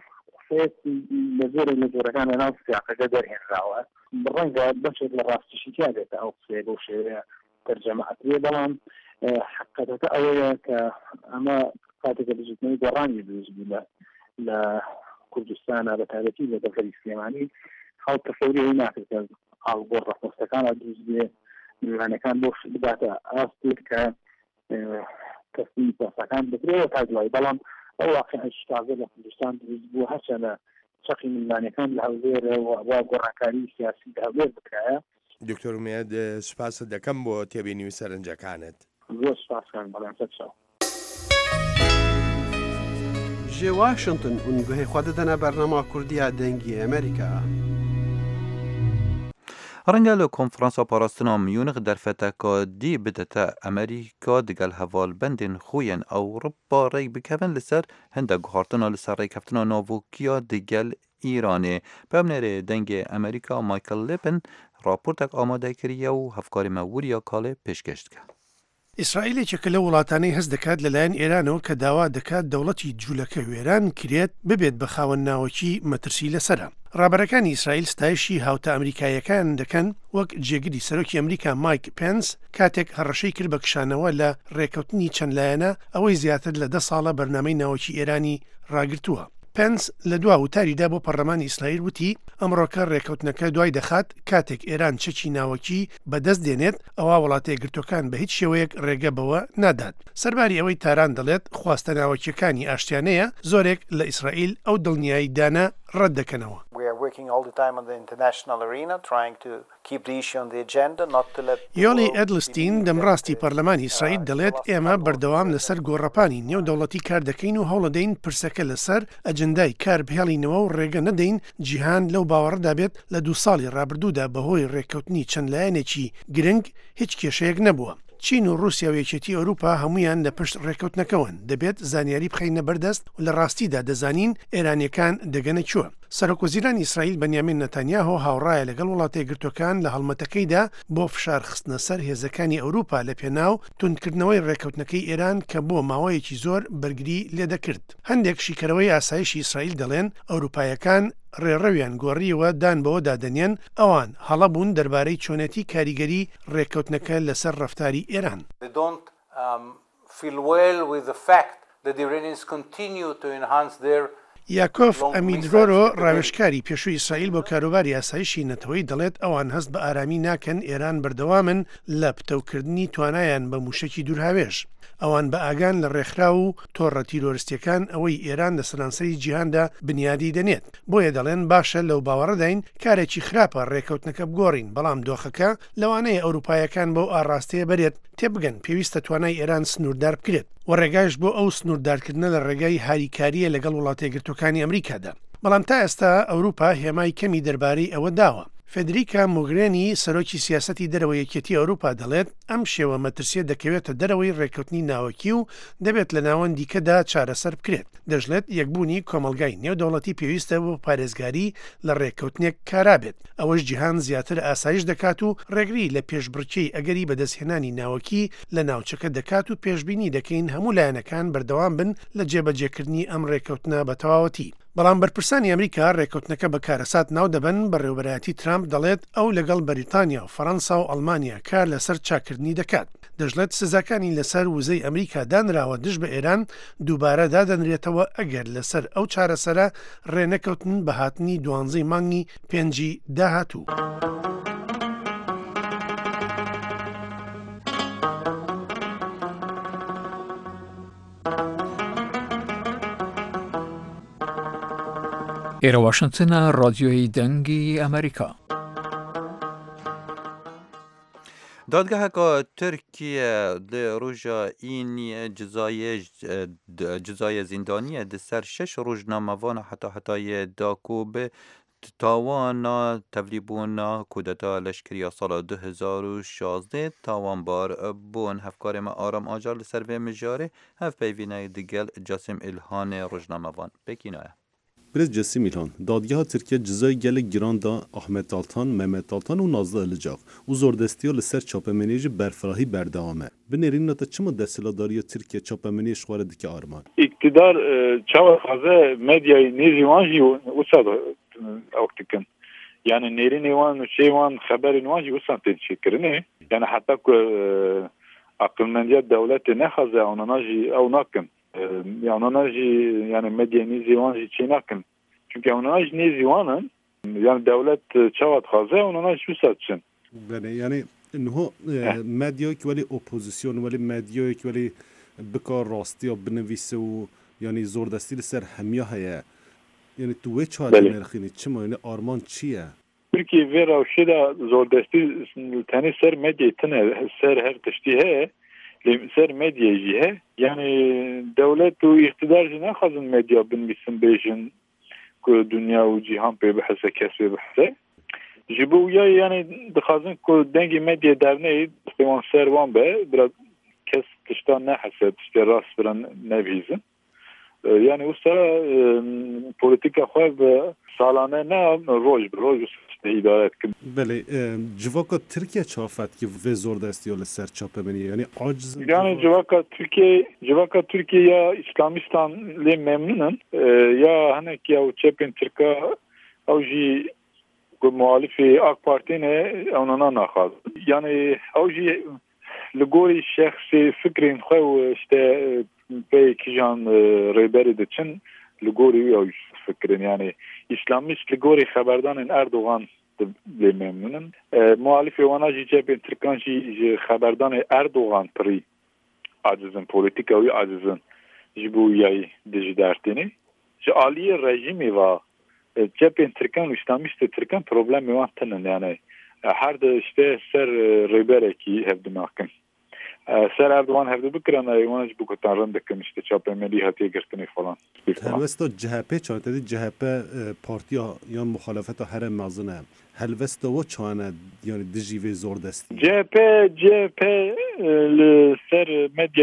لە زۆرە لە جۆرەکانە ناو سیاقەکە دەرهێنراوە ڕەنگە بەشێک لە ڕاستیشییا دێتە ئەو قسەیە بۆ شێوەیە تەرجەمەعەکرێ بەڵام حقیقەتەکە ئەوەیە کە ئەمە کاتێکە بزوتنەوەی گۆڕانی دروست بوو لە کوردستانە بە تایبەتی لە دەڤەری سلێمانی خەڵک تەسەوری ئەوی ناکرد کە ئاڵگۆڕ ڕەخۆستەکانە دروست بێ میوانەکان بۆ بداتە ئاستێت کە کەسنی پاسەکان بکرێەوە تا دوای بەڵام ئەو واقعش تازە لە کوردستان دروست بوو هەرچەندە چەقی میلمانەکان لە هەولێرە وا گۆڕانکاری سیاسی لە هەولێر بکرایە دکتۆر ئومێد سوپاسە دەکەم بۆ تێبینی سەرنجەکانت زۆر سوپاسکەم بەڵام چەکچاو ji Washington hûn guhê xwe didine bernama Kurdiya dengî Amerîka. Renga li konferansa parastina Mûnix derfeteka dî bidete Amerîka digel hevalbendên xwe yên Ewropa rêk bikevin li ser hinda guhartina li ser rêkeftina navokiya digel Îranê. Pevnerê dengê Amerîka Michael Levin raportek amade kiriye û hevkarê me Wiriya Kalê pêşkêş dike. ئیسرائیلێکێکە لە وڵاتانەی هەست دەکات لەلایەن ئێرانەوە کە داوا دەکات دەوڵەتی جوولەکە وێران کرێت ببێت بە خاوەن ناوەکی مەترسی لەسرە. ڕابەرەکانی ئیسرائیل ستایشی هاوتە ئەمریکایەکان دەکەن وەک جێگیری سەرۆکی ئەمریکا مایک پێنس کاتێک هەڕەشەی کرد بە کشانەوە لە ڕێکەوتنی چەند لایەنە ئەوەی زیاتر لە دە ساڵە بەرنامەی ناوەکی ئێرانی ڕاگرتووە. پێنس لە دوا وتاریدا بۆ پەرلەمانی ئیسرائیل وتی ئەمڕۆکە ڕێکەوتنەکە دوای دەخات کاتێک ئێران چەکی ناوەکی بەدەست دێنێت ئەوە وڵاتەیە گرتوەکان بە هیچ شێوەیەک ڕێگە بەوە نادات. سەرباری ئەوەی تاران دەڵێت خواستە ناوەکیەکانی ئاشتیانەیە زۆرێک لە ئیسرائیل ئەو دڵنیایی دانا ڕەت دەکەنەوە. یۆلی ئەدلستین دەمڕاستی پەرلەمانی ئیسرائیل دەڵێت ئێمە بەردەوام لەسەر گۆڕەپانی نێودەوڵەتی کار دەکەین و هەوڵەدەین پرسەکە لەسەر ئەجندای کار بهێڵینەوە و ڕێگە نەدەین جیهان لەو باوەڕدا بێت لە دوو ساڵی ڕابردوودا بەهۆی ڕێکەوتنی چەند لایەنێکی گرنگ هیچ کێشەیەک نەبووە. چین و رووسیا و یەکێتی ئەوروپا هەمویان لە پشت ڕێکەوتنەکەون دەبێت زانیاری بخەینە بەردەست و لە ڕاستیدا دەزانین ئێرانیەکان دەگەنە چووە. سەرۆکوەزیرانی ئیسرائیل بەنیامین نەتانیاهۆ هاوڕایە لەگەڵ وڵاتە یەکگرتووەکان لە هەڵمەتەکەیدا بۆ فشار خستنە سەر هێزەکانی ئەوروپا لە پێناو توندکردنەوەی ڕێکەوتنەکەی ئێران کە بۆ ماوەیەکی زۆر بەرگری لێدەکرد. هەندێک شیکەرەوەی ئاسایشی ئیسرائیل دەڵێن ئەوروپایەکان ڕێڕەویان گۆڕیەوە دان بەوە دادەنێن ئەوان هەڵە بوون دەربارەی چۆنەتی کاریگەری ڕێکەوتنەکە لەسەر ڕەفتاری ئێران. یاکۆف ئەمیدرۆرۆ ڕاوێژکاری پێشووی ئیسرائیل بۆ کاروباری ئاسایشی نەتەوەی دەڵێت ئەوان هەست بە ئارامی ناکەن ئێران بەردەوامن لە پتەوکردنی توانایان بە موشکی دوورهاوێژ. ئەوان بە ئاگان لە ڕێکخرا و تۆڕە تیرۆریستیەکان ئەوەی ئێران لە سەرانسەری جیهاندا بنیادی دەنێت. بۆیە دەڵێن باشە لەو باوەڕەداین کارێکی خراپە ڕێکەوتنەکە بگۆڕین، بەڵام دۆخەکە لەوانەیە ئەوروپایەکان بەو ئاڕاستەیە بەرێت تێبگەن پێویستە توانای ئێران سنووردار بکرێت و ڕێگایش بۆ ئەو سنووردارکردنە لە ڕێگای هاریکاریە لەگەڵ وڵاتە یەکگرتووەکانی ئەمریکادا. بەڵام تا ئێستا ئەوروپا هێمای کەمی دەربارەی ئەوە داوە. فێدریکا موگرێنی سەرۆکی سیاسەتی دەرەوەی یەکێتی ئەوروپا دەڵێت ئەم شێوە مەترسیە دەکەوێتە دەرەوەی ڕێکەوتنی ناوەکی و دەبێت لە ناوەندیکەدا چارەسەر بکرێت. دەژڵێت یەکبوونی کۆمەلگای نێودەوڵەتی پێویستە بۆ پارێزگاری لە ڕێکەوتنێک کارابێت. ئەوەش جیهان زیاتر ئاسایش دەکات و ڕێگری لە پێشبڕکێی ئەگەری بەدەستهێنانی ناوەکی لە ناوچەکە دەکات و پێشبینی دەکەین هەموو لایەنەکان بەردەوام بن لە جێبەجێکردنی ئەم ڕێکەوتنە بە تەواوەتی. بەڵام بەرپرسانی ئەمریکا ڕێکەوتنەکە بە کارەسات ناو دەبن بەڕێوەبەرایەتی ترامپ دەڵێت ئەو لەگەڵ بەریتانیا و فەڕەنسا و ئەڵمانیا کار لەسەر چاکردنی دەکات. دەژڵێت سزاکانی لەسەر وزەی ئەمریکا دانراوە دژ بە ئێران دووبارە دادەنرێتەوە ئەگەر لەسەر ئەو چارەسەرە ڕێنەکەوتن بە هاتنی دوانزەی مانگی پێنجی داهاتوو. ئێرە واشنگتنە ڕادیۆی دەنگی ئەمریکا. دادگەهەکە تورکیە لە ڕۆژە ئینی جزایە زیندانیە لەسەر شەش ڕۆژنامەوانە حتا حتایە داکۆ بە تاوانا تەڤلیبوونا کودەتا لەشکریە ساڵە دو هەزار و شازدە تاوانبار بوون هەفکارێمە ئارام ئاجار لەسەر vê mijarê hevpeyvîneyê digel Casim İlhanê rojnamevan pekînaya. Brez Casim İlhan, dadgeha Tirkiye cezayê gelek giran da Ahmet Altan, Mehmet Altan û Nazlı Ilıcav û zordestiya li ser çapemeniyê ji berfirahî berdewam e. Bi nêrînina te çima desthilatdariya Tirkiye çapemeniyê ji xwe re dike arman? İktidar çawa xwaze medyayê nêzî wan jî wisa ew dikin. Yani nêrînê wan û çê wan xeberên wan jî wisa tê çêkirinê. Yani heta ku aqilmendiya dewletê nexwaze onana jî ew nakin. Yani jî yani medya nêzî wan jî çê nakin. Çünkü onana jî nêzî wanin yani devlet çawa dixwaze onana jî wisa diçin. Yani niho medyayek welî opozisyon welî medyayek welî bika rastiya binivîse û yani zordestî li ser hemiya heye. Yani tu wê çare nirxînî çima yani arman çi ye? Türkiye vê rewşê de zordestî tenê ser medyayê tune ser her tiştî heye. ser medya jî he yani devlet û iktidar jî nexwazin medya binivîsin bêjin ku dünya û cîhan pê bihese kes pê bihese ji bo ya yani dixwazin ku dengê medya derneyê destê wan ser wan be biraz kes tiştan nehese tiştê rast biran nebîzin yani wisa polîtika xwe bi salane ne roj bi roj idare etkin. Belê civaka Tirkiye çafetki vê zordestiya li ser çapemeniyê yani aciz. Yani civaka Türkiye civaka Türkiye ya İslamistan lê memnunun ya hinek ya çepên Tirka ew jî ku muhalifê AK Partî ne onana naxwaz. Yani ew jî li gorî şexsê fikrên xwe û işte pê kîjan rêberê diçin li gorî ew fikrin yani İslamist li gorî xeberdanên Erdogan lê memnunun. Muhalifê wana jî cepên Tirkan jî ji xeberdanê Erdogan pirî acizin polîtika wî acizin ji bo yayî dijî dertênê. Ji aliyê rejîmê va cepên Tirkan û İslamîstê Tirkan problemê wan tinin yani her de işte ser rêberekî hevdinakin. Ser Erdogan hevde bikirin wan ji bo ku tanrin dikin işte çapemenî hatiye girtinê falan. Helvesta C H P çatedî C H P partiya yan muhalefeta here mezin e. Helvesta o çane yani dijî vê zordestî. C H P C H P li ser medyayê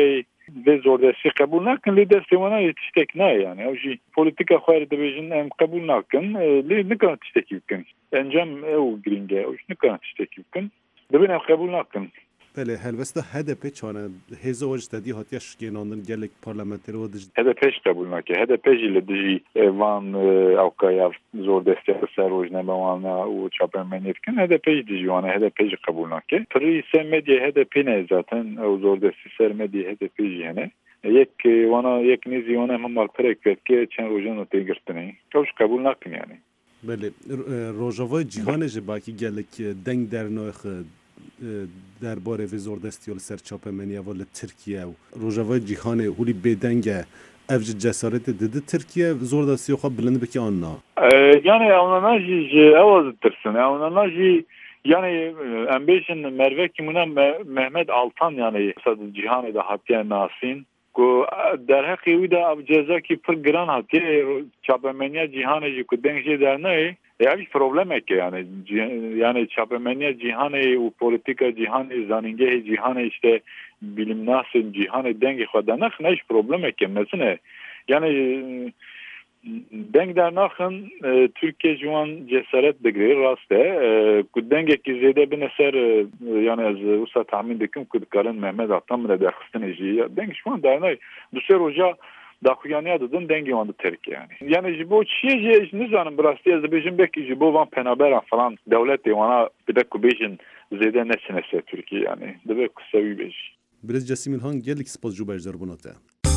vê zordestî qebûl nakin lê destê wan yê tiştek naye yani ew jî polîtika xwe dibêjin em qebûl nakin lê nikan tiştekî bikin encam ew giring e ew jî nikan tiştekî bikin dibin ew qebûl nakin. Belê helbesta H D P çane hêza we ji tedî hatiye şikênandin gelek parlamenterî we dij H D P jî qebûl nake H D P jî li dijî van ewkaya zordestiya ser rojname wan û çapemeniyê dikin H D P jî dijî wan H D P jî qebûl nake pirî ser medyayê H D P ne zaten ew zordestî ser medyayê H D P jî hene yek wana yek nêzî wan em hemar pirek vekê çend rojan û têgirtinê ew jî qebûl nakin yani. Belê rojava cîhanê ji bakî gelek deng dernaxwe derbarê vê zordestiya li ser çapemeniya li Tirkiye û rojava cîhanê hûlî bêdeng e ev ji cesaretê didi Tirkiye zordestiya xwe bilind bike an na. Yani ewna jî ji ew tirsin ewna jî yani em bêjin mervekî mûna Mehmet Altan yani cîhanê de hatiye nasîn ku derheqê wî de ev cezakî pir giran hatiye çapemeniya cîhanê jî ku deng jê dernayê ev problemek yani yani çapemeniya cîhanê û polîtika cîhanê zanîngehê cîhanê işte bilimnasên cîhanê dengê xwe dernaxin ev problemek mezin yani deng dernaxin Türkiye ji wan cesaret digire rast e ku dengekî zêde bine ser yani ez wisa tahmin dikim ku dikarin Mehmet Altan bile derxistinê jî deng ji wan dernayê du sê roja daxuyaniya didin dengê wan di Tirkiye yani. Yani ji bo çiye jî nizanim bi rastî ez dibêjim belkî ji bo van penaberan falan dewletê wana dibe ku bêjin zêde neçine ser Tirkiye yani dibe ku sewî bêjî. Birêz Cesim İlhan gelek spas jû bejdarbûna te.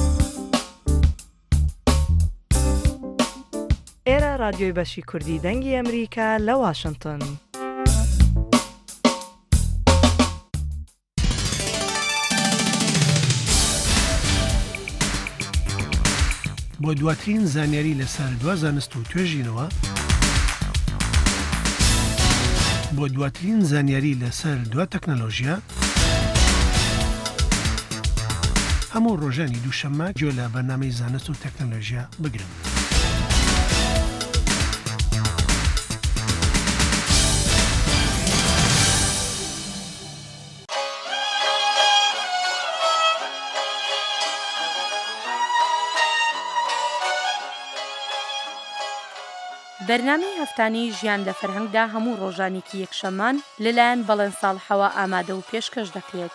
ئێرە رادیۆی بەشی کوردی دەنگی ئەمریکا لە واشنگتن. بۆ دواترین زانیاری لەسەر دوا زانست و توێژینەوە بۆ دواترین زانیاری لەسەر دوا تەکنەلۆژیا هەموو ڕۆژانی دووشەممە گوێ لە بەرنامەی زانست و تەکنەلۆژیا بگرن. بەرنامەی هەفتانەی ژیان لە فەرهەنگدا هەموو ڕۆژانێکی یەکشەممان لەلایەن بەڵێن ساڵحەوە ئامادە و پێشکەش دەکرێت.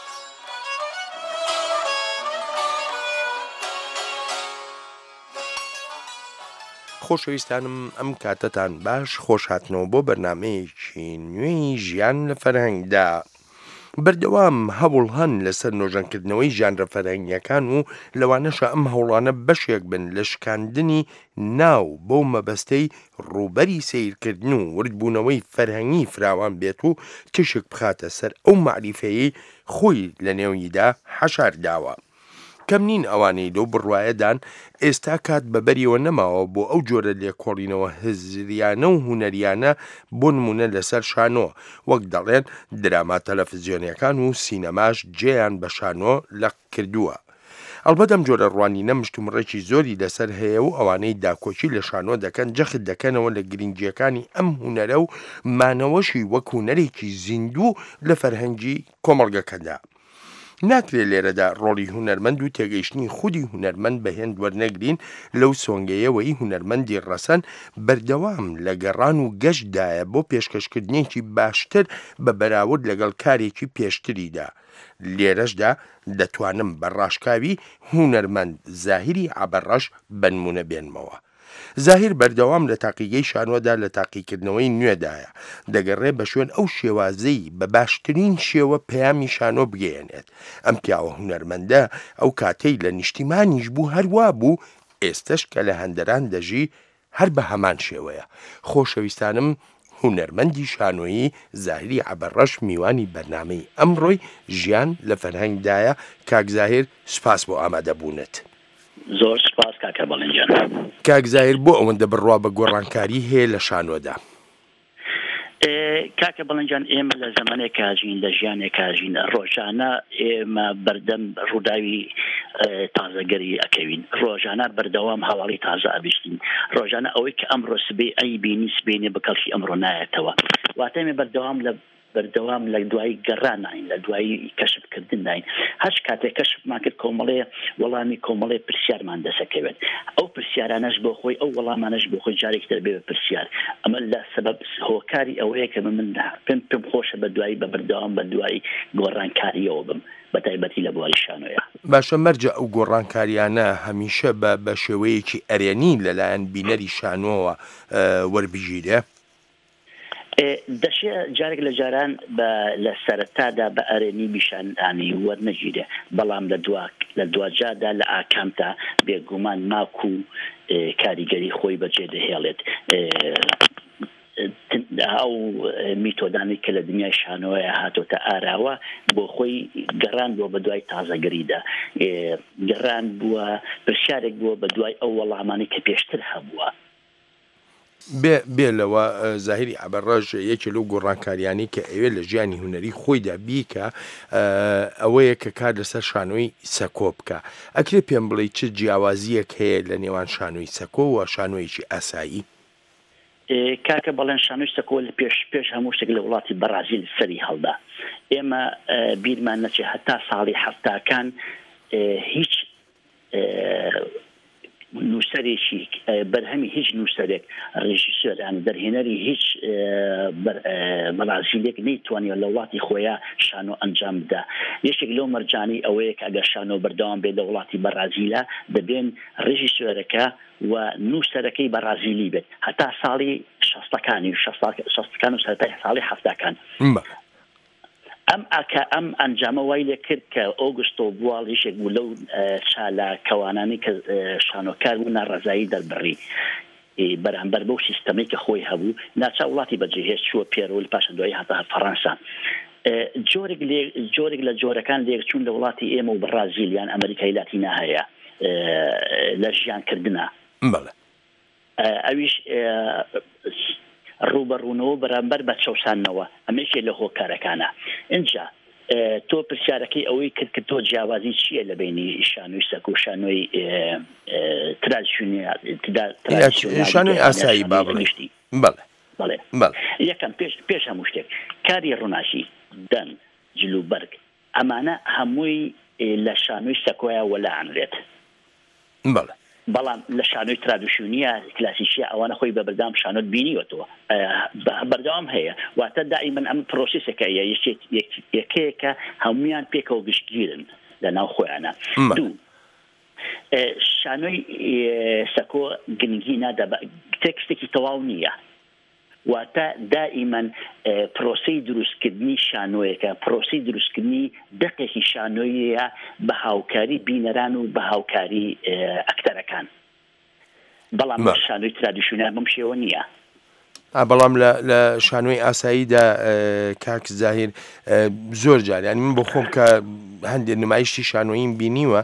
خۆشەویستانم ئەم کاتەتان باش خۆش هاتنەوە بۆ بەرنامەیەکی نوێی ژیان لە فەرهەنگدا. بەردەوام هەوڵ هەن لەسەر نۆژەنکردنەوەی ژانرە فەرهەنگیەکان و لەوانەشە ئەم هەوڵانە بەشێک بن لە شکاندنی ناو بۆ مەبەستەی ڕووبەری سیرکردن و وردبوونەوەی فەرهەنگی فراوان بێت و تشک بخاتە سەر ئەو معریفەیەی خۆی لە نێویدا حەشار داوە. کەم نین ئەوانەی لەو بڕوایەدان ئێستا کات بەبەریەوە نەماوە بۆ ئەو جۆرە لێکۆڵینەوە هزریانە و هونەریانە بۆ نمونە لەسەر شانۆ وەک دەڵێن دراما تەلەڤیزیۆنیەکان و سینەماش جێیان بە شانۆ لەق کردووە. ئەلبەت ئەم جۆرە ڕوانینە مشتومڕێکی زۆری لەسەر هەیە و ئەوانەی داکۆچی لە شانۆ دەکەن جەخت دەکەنەوە لە گرنگیەکانی ئەم هونەرە و مانەوەشی وەک هونەرێکی زیندوو لە فەرهەنگی کۆمەڵگەکەدا. ناکرێت لێرەدا ڕۆڵی هونەرمەند و تێگەیشتنی خودی هونەرمەند بەهێند وەرنەگرین لەو سۆنگەیەوەی هونەرمەندی ڕەسەن بەردەوام لە گەڕان و گەشتدایە بۆ پێشکەشکردنێکی باشتر بە بەراورد لەگەڵ کارێکی پێشتریدا. لێرەشدا دەتوانم بە ڕاشکاوی هونەرمەند زاهیری عەبەڕەش بەنمونە بێنمەوە. زاهیر بەردەوام لە تاقیگەی شانۆدا لە تاقیکردنەوەی نوێدایە دەگەڕێ بە شوێن ئەو شێوازەی بە باشترین شێوە پەیامی شانۆ بگەیەنێت. ئەم پیاوە هونەرمەندە ئەو کاتەی لە نیشتیمانیش بوو هەروە بوو ئێستش کە لە هەندەران دەژی هەر بە هەمان شێوەیە. خۆشەویستانم هونەرمەندی شانۆیی زاهیری عەبەڕەش میوانی بەرنامەی ئەمڕۆی ژیان لە فەرهەنگدایە. کاک زاهیر سوپاس بۆ ئامادەبوونت. زۆر سپاس کاکە بەڵێنجان. کاک زاهیر بۆ ئەوەندە بڕوا بە گۆڕانکاری هەیە لە شانۆدا. کاکە بەڵێنجان ئێمە لە زەمانێک کاژین لە ژیانێک کاژین ڕۆژانە ئێمە بەردەم ڕووداوی تازەگەری ئەکەوین ڕۆژانە بەردەوام هەواڵی تازە ئەبیستین ڕۆژانە ئەوەی کە ئەمڕۆ سبەی ئەی بینی سبێنێ بەکەڵکی ئەمڕۆ نایەتەوە واتە ئێمە بەردەوام لە بەردەوام لە دوایی گەڕانین لە دوایی کەشفکردن نین هەش کاتێک کەشفمان کرد کۆمەڵەیە وەڵامی کۆمەڵەی پرسیارمان دەسەکەوێت ئەو پرسیارانەش بۆ خۆی ئەو وەڵامانەش بۆ خۆی جارێک دەبێ بە پرسیار ئەمە لە سەبەب هۆکاری ئەوەیە کە من پێم پێم خۆشە بە دوایی بە بەردەوام بە دوایی گۆڕانکاریەوە بم بە تایبەتی لە بواری شانۆیە باشە مەرجە ئەو گۆڕانکاریانە هەمیشە بە شێوەیەکی ئەرێنی لەلایەن بینەری شانۆوە وەربژیرێ دەشێ جارێک لە جاران لە سەرەتادا بە ئەرێنی بیشانانی وەرنەگیرێ بەڵام لە لە دوجادا لە ئاکامتا بێگومان ماکو و کاریگەری خۆی بەجێ دەهێڵێت ئەو میتۆدانی کە لە دنیای شانۆیە هاتۆتە ئاراوە بۆ خۆی گەڕان بووە بە دوای تازەگەریدا گەڕان بووە پرسیارێک بووە بە دوای ئەو وەڵامانی کە پێشتر هەبووە بێ لەوە زاهری عەبەڕەش یەکێ لەو گۆڕانکاریانی کە ئەوێ لە ژیانی هونەری خۆیدا بیکە ئەوەیە کە کار لەسەر شانۆی سەکۆ بکە ئەکرێ پێم بڵێ چ جیاوازیەک هەیە لە نێوان شانۆی سەکۆ و شانۆیەکی ئاسایی کاکە بەڵێن شانۆی سەکۆ لە پێش پێش هەموو شتێک لە وڵاتی بەرازیل سەری هەڵدا ئێمە بیرمان نەچێ هەتا ساڵی حەفتاکان هیچ نووسەرێکی بەرهەمی هیچ نووسەرێک ڕێژیسۆران دەرهێنەری هیچ بەرازیلێک نەیتوانێت لە وڵاتی خۆیان شانۆ ئەنجام بدە یەکێک لەو مەرجانی ئەوەیە کە ئەگەر شانۆ بەردەوام بێت لە وڵاتی بەرازیلە دەبێن ڕێژیسۆرەکە و نووسەرەکەی بەرازیلی بێت هەتا ساڵی شەستەکانی شەستەکان و سەرەتای ساڵی حەفتاکان ئەم ئاکە ئەم ئەنجامە وای لێ کرد کە ئۆگستۆ بواڵ یەکێک بوو لەو چالە کەوانانی کە شانۆکار بوو ناڕەزایی دەربڕی بەرامبەر بەو سیستەمەی کە خۆی هەبوو ناچار وڵاتی بەجێهێش چووە پێرەوە پاشە دوای هاتە فەڕەنسا جۆرێک لە جۆرەکان لێکچوون لە وڵاتی ئێمە و بەرازیل یان ئەمریکای لاتینا هەیە لە ژیانکردنە ئەویش ڕوبەڕوونەوە بەرامبەر بە چەوسانەوە ئەمەشێ لە هۆکارەکانە اینجا تۆ پرسیارەکەی ئەوەی کرد کە تۆ جیاوازی چییە لە بینی شانۆی سەکۆ و شانۆی شانۆی ئاسایی با بڵێشتی بەڵێ یەکەم پێش هەموو شتێک کاری ڕووناچی دەن جلوبەرگ ئەمانە هەمووی لە شانۆی سەکۆیە وەلایەنرێت بەڵێ بەڵام لە شانۆی ترادیشنیە کلاسیکیە ئەوانە خۆی بە بەردەوام شانۆت بینیوەتەوە بەردەوام هەیە واتە دائیمەن ئەم پرۆسیسەکە یەکەیەکە هەمویان پێکەوە گشتگیرن لە ناو خۆیانە دوو شانۆی سەکۆ گرنگی نادا تێکستێکی تەواو نییە واتە دائیمەن پرۆسی دروستکردنی شانۆیەکە پرۆسی دروستکردنی دقێکی شانۆیە بە هاوکاری بینەران و بە هاوکاری ئەکتەرەکان بەڵام شانۆی ترادیشنیە بەم شێوە نییە بەڵام لە شانۆی ئاساییدا کاک زاهیر زۆر جار یانی من بۆ خۆم کە هەندێک نمایشتی شانۆییم بینیوە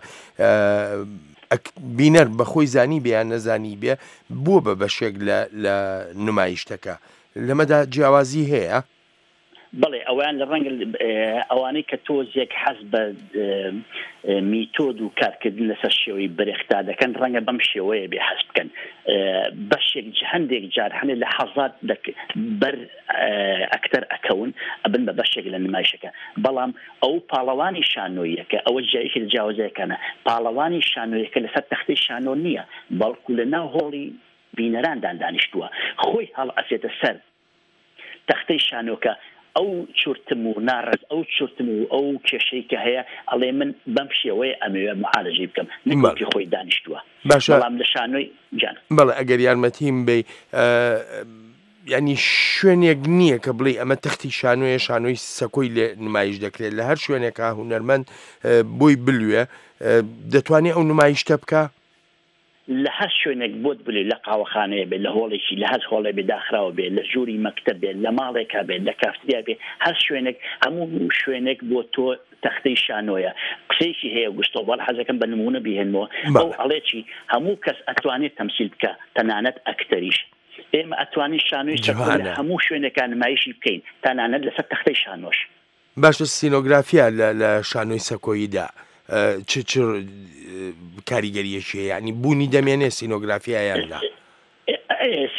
بینەر بەخۆی زانی بێ یان نەزانی بێ بووە بە بەشێک لە نمایشتەکە لەمەدا جیاوازی هەیە بەڵێ ئەویان لە ڕەنگە ئەوانەی کە تۆزێک حەز بە میتۆد و کارکردن لەسەر شێوەی برێختا دەکەن ڕەنگە بەم شێوەیە بێ حەز بکەن بەشێک هەندێک جار هەنێ لە حەزات بەر ئەکتەر ئەکەون ئەبن بە بەشێک لە نمایشەکە بەڵام ئەو پاڵەوانی شانۆیەکە ئەوە جایەکی لە جیاوازەکانە پاڵەوانی شانۆیەکە لەسەر تەختەی شانۆ نییە بەڵکو لە ناو هۆڵی بینەراندان دانیشتووە خۆی هەڵ ئەسێتە سەر تەختەی شانۆکە ئەو چورتم و ناڕز ئەو چورتم و ئەو کێشەی کە هەیە ئەڵێ من بەم شێوەیە ئەمەوێ معالەجەی بکەم نەکۆکی خۆی دانیشتووە بەڵام لە شانۆی جان بەڵێ ئەگەر یارمەتیم بێ ینی شوێنێک نییە کە بڵێ ئەمە تەختی شانۆیە شانۆی سەکۆی لێ نمایش دەکرێت لە هەر شوێنێکە هونەرمەند بۆی بلوێ دەتوانێت ئەو نمایشتە بکە لە هەر شوێنێک بۆت بلێ لە قاوەخانەیە بێت لە هۆڵێکی لە هەر هۆڵێ بێ داخراوە بێت لە ژووری مەکتەب بێت لە ماڵێکا بێت لە کافتریا بێت هەر شوێنێک هەموو شوێنێک بۆ تۆ تەختەی شانۆیە قسەیەکی هەیە گوشتۆبەڵ حەزەکەم بە نمونە بهێنمەوە ئەو ئەڵێکی هەموو کەس ئەتوانێت تەمسیل بکە تەنانەت ئەکتەریش ئێمە ئەتوانی شانۆی سەکۆ لە هەموو شوێنەکان نمایشی بکەین تەنانەت لەسەر تەختەی شانۆش باشە سینۆگرافیا لە شانۆی سەکۆییدا چ چ کاریگەریەشیە یعنی بوونی دەمێنێ سینۆگرافیایاندا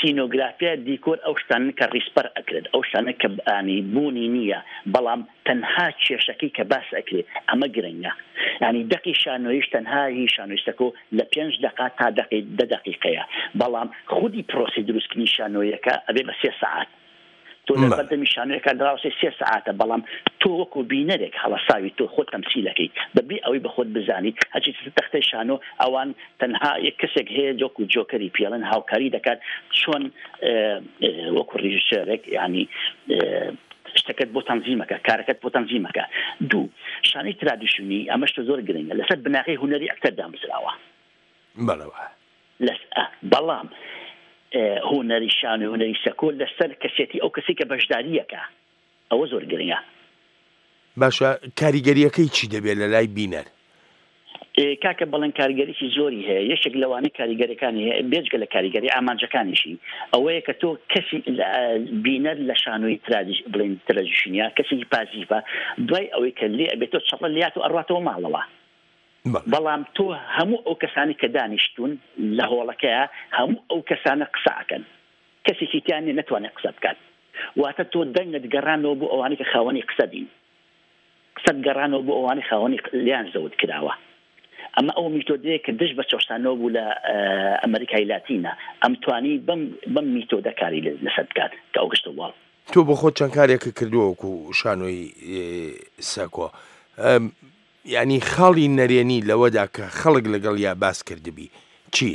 سینۆگرافیا دیکۆر ئەو شتانە کە ڕیسپەر ئەکرێت ئەو شتانە کە ئانی بوونی نییە بەڵام تەنها کێشەکەی کە باس ئەکرێت ئەمە گرنگە ینی دقی شانۆیش تەنها هی شانۆیستەکە لە پێنج دقا تا دقی دە دقیقەیە بەڵام خودی پرۆسی دروستکردنی شانۆیەکە ئەبێ بە سێ سەعات تۆ لە بەردەمی شانۆیەکە دراوسێ سێ سەعاتە بەڵام تۆ وەکو بینەرێک هەڵەساوی تۆ خۆت تەمسیلەکەی بەبێ ئەوەی بە خۆت بزانی هەرچی تەختەی شانۆ ئەوان تەنها یەک کەسێک هەیە جۆکو جۆکەری پێڵەن هاوکاری دەکات چۆن وەکو ڕیژیسۆرێک ینی شتەکەت بۆ تەنزیمەکە کارەکەت بۆ تەنزیمەکە دوو شانەی ترادیشنی ئەمەشتە زۆر گرنگە لەسەر بناغی هونەری ئەکتەر دامزراوە بەڵەوە بەڵام هونەری شانۆی هونەری سەکۆ لەسەر کەسێتی ئەو کەسی کە بەشداریەکە ئەوە زۆر گرنگە. باشە کاریگەریەکەی چی دەبێت لە لای بینەر؟ کاکە بەڵێن کاریگەریی زۆری هەیە یەشێک لەوانەی کاریگەریەکانی هەیە بێجگە لە کاریگەری ئامانجەکانیشی ئەوەیە کە تۆ کەسی بینەر لە شانۆی ترادیش بڵێن ترەجیشنیا کەسێکی پازیڤە دوای ئەوەی کە لێ ئەبێت تۆ چەڵە لات و ئەڕاتەوە ماڵەوە بەڵام تۆ هەموو ئەو کەسانی کە دانیشتون لە هۆڵەکەیە هەموو ئەو کەسانە قسەکەن کەسێکی تیانێ نەتوانێت قسە بکات واتە تۆ دەنگت گەڕانەوە بۆ ئەوانی کە خاوەنی قسە دین قسەت گەڕانەوە بۆ ئەوانی خاوەنی لیان زەوت کراوە ئەمە ئەو میتۆدەیە کە دژ بە چۆشتانەوە بوو لە ئەمریکای لاتینە ئەم توانی بەم میتۆدە کاری لەسەر بکات کە ئەو گشتە واڵ تۆ بۆ خۆت چەند کارێکە کردووەکو شانۆی سەکۆ ینی خاڵی نەرێنی لەوەدا کە خەڵک لەگەڵ یا باس کردبی چین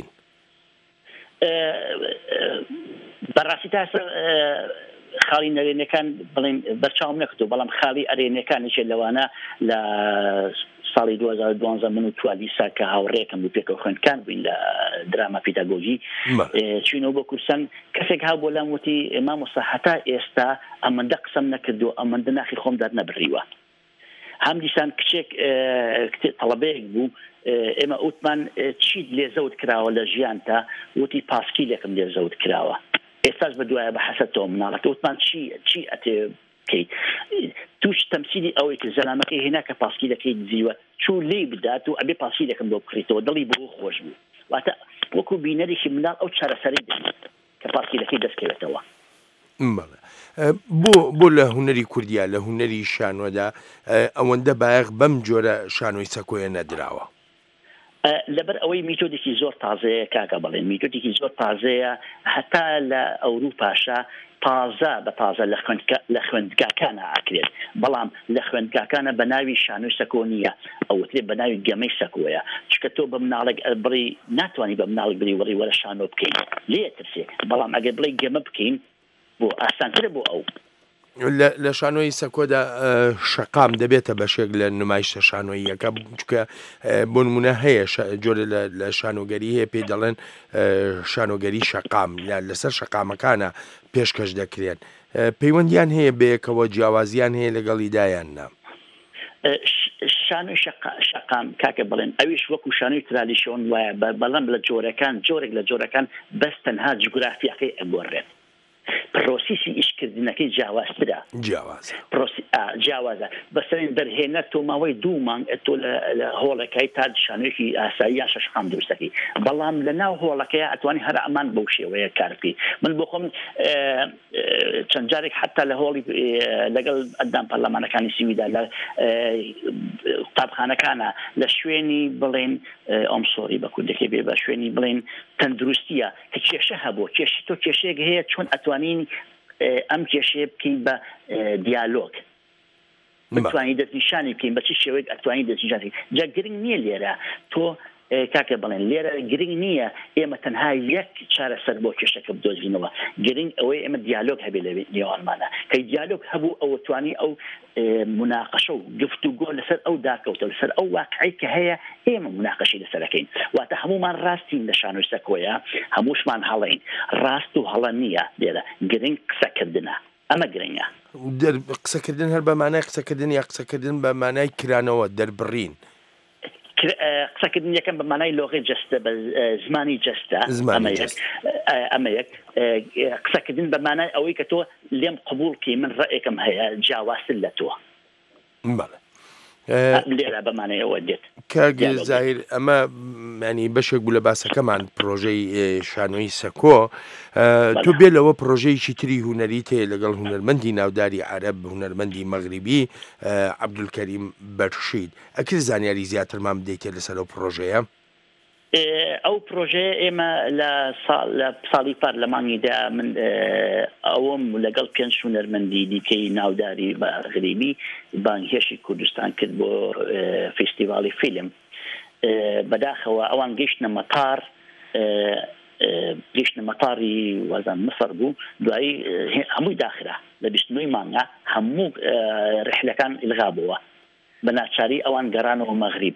بەڕاستی تاسە خاڵی نەرێنەکان بڵێن بەرچاوم نەکردو بەڵام خاڵی ئەرێنەکانیشێ لەوانە لە ساڵی دوو هەزار و دوانزە من و توالیسا کە هاوڕێکم بوو پێکەوە خوێندکان بووین لە دراما پیداگۆژی چینەوە بۆ کورسان کەسێک هاو بۆ لام وتی مامۆستا هەتا ئێستا ئەمەندە قسەم نەکردو ئەمەندە ناخی خۆم داد نەبڕیوە هەم دیسان کچێک تەڵەبەیەک بوو ئێمە ئوتمان چیت لێزەوت کراوە لە ژیانتا وتی پاسکیلێکم لێزەوت کراوە ئێستاش بە دوایە بە حەسەتەوە مناڵەکە وتمان چی چی ئەتێ بکەیت توش تەمسیلی ئەوەی کە زەلامەکەی هێنا کە پاسکیلەکەی دزیوە چوو لێی بدات و ئەبێ پاسکیلێکم بۆ بکڕیتەوە دڵی بۆ خۆش بوو واتە وەکو بینەرێکی مناڵ ئەو چارەسەری دێت کە پاسکیلەکەی دەستکەوێتەوە بۆ بۆ لە هونەری کوردیا لە هونەری شانۆدا ئەوەندە بایەق بەم جۆرە شانۆی سەکۆیە نەدراوە لەبەر ئەوەی میتۆدێکی زۆر تازەیە کاکە بڵێن میتۆدێکی زۆر تازەیە هەتا لە ئەوروپاشا تازە بە تازە لە خوێندگاکانە ئاکرێت بەڵام لە خوێندگاکانە بە ناوی شانۆی سەکۆ نییە ئەوترێت بە ناوی گەمەی سەکۆیە چکە تۆ بە مناڵێک بڕی ناتوانانی بە مناڵێک بری وەڕی وەرە شانۆ بکەین لێ ترسێ بەڵام ئەگەر بڵێ گەمە بکەین بۆ ئاسانترە بۆ ئەو لە شانۆی سەکۆدا شەقام دەبێتە بەشێک لە نمایشتە شانۆییەکە چکە بۆ نمونە هەیە جۆرە لە شانۆگەری هەیە پێی دەڵێن شانۆگەری شەقام لەسەر شەقامەکانە پێشکەش دەکرێن پەیوەندیان هەیە بەیەکەوە جیاوازیان هەیە لەگەڵی دایاننا شانۆی شەقام کاکە بڵێن ئەویش وەکو شانۆی ترالیشۆن وایە بەڵام لە جۆرەکان جۆرێک لە جۆرەکان بەس تەنها جوگرافیەکەی ئەگۆڕێت پرۆسیسی ئیشکردنەکەی جیاوازترە جیاوازە بەسەرین دەرهێنە تۆ ماوەی دوو مانگ تۆ لە هۆڵەکەی تا شانۆیەکی ئاسایی یا شەشقام دروستەکەی بەڵام لە ناو هۆڵەکەی ئەتوانی هەر ئەمان بەو شێوەیە کار بکەی من بۆ خۆم چەند جارێک حتا لە هۆڵی لەگەڵ ئەندام پەرلەمانەکانی سیویدا لە قوتابخانەکانە لە شوێنی بڵێن ئەم سۆری بە کوردەکەی بێ بە شوێنی بڵێن تەندروستیە کە کێشە هەبوو کێشی تۆ کێشەیەک هەیە چۆن ئەتوانین ئەم کێشەیە بکەین بە دیالۆگ بتوانین دەستنیشانی بکەین بە چی شێوەیەک ئەتوانین دەستنیشانی جا گرنگ نییە لێرە تۆ کاکە بڵێن لێرە گرنگ نییە ئێمە تەنها یەک چارەسەر بۆ کێشەکە بدۆزینەوە گرنگ ئەوەی ئێمە دیالۆگ هەبێ لە نێوانمانە کە دیالۆگ هەبوو ئەوە توانی ئەو مناقەشە و گفتوگۆ لەسەر ئەو داکەوتە لەسەر ئەو واقعی کە هەیە ئێمە مناقەشی لەسەرەکەین واتە هەمومان ڕاستین لە شانۆی سەکۆیە هەمووشمان هەڵین ڕاست و هەڵە نییە لێرە گرنگ قسەکردنە ئەمە گرنگە قسەکردن هەر بە مانای قسەکردن یا قسەکردن بە مانای کرانەوە دەربڕین قسەکردن یەکەم بە مانای لۆغی جەستە بە زمانی جەستە ئەمە یەک قسەکردن بە مانای ئەوەی کە تۆ لێم قبولکی من ڕێکم هەیە جیاوازتر لە تۆ لێرە بەمانەیەوە دێت کاگە زاهیر ئەمە ینی بەشێک بوو لە باسەکەمان پرۆژەی شانۆی سەکۆ تۆ بێ لەوە پرۆژەیەکی تری هوەری تێ لەگەڵ هوەرمەندی ناوداری عەرەب هوەرمەندی مەغریبی عەبدولکەریم بەرشید ئەکرد زانیاری زیاترمان بدەیتێ لەسەر ئەو پرۆژەیە ئەو پرۆژەیە ئێمە لە ساڵی پارلەمانیدا من ئەوم لەگەڵ پێنج هوەرمەندی دیکەی ناوداری مەغریبی بانگهێشتی کوردستان کرد بۆ فستیڤاڵی فیلم بەداخەوە ئەوان گەیشتنە مەتار گەیشتنە مەتاری وەزان مەسەر بوو دوایی هەمووی داخرا لە بیستنەوەی مانگا هەموو ڕحلەکان ئیلغابەوە بە ناچاری ئەوان گەڕانەوە مەغریب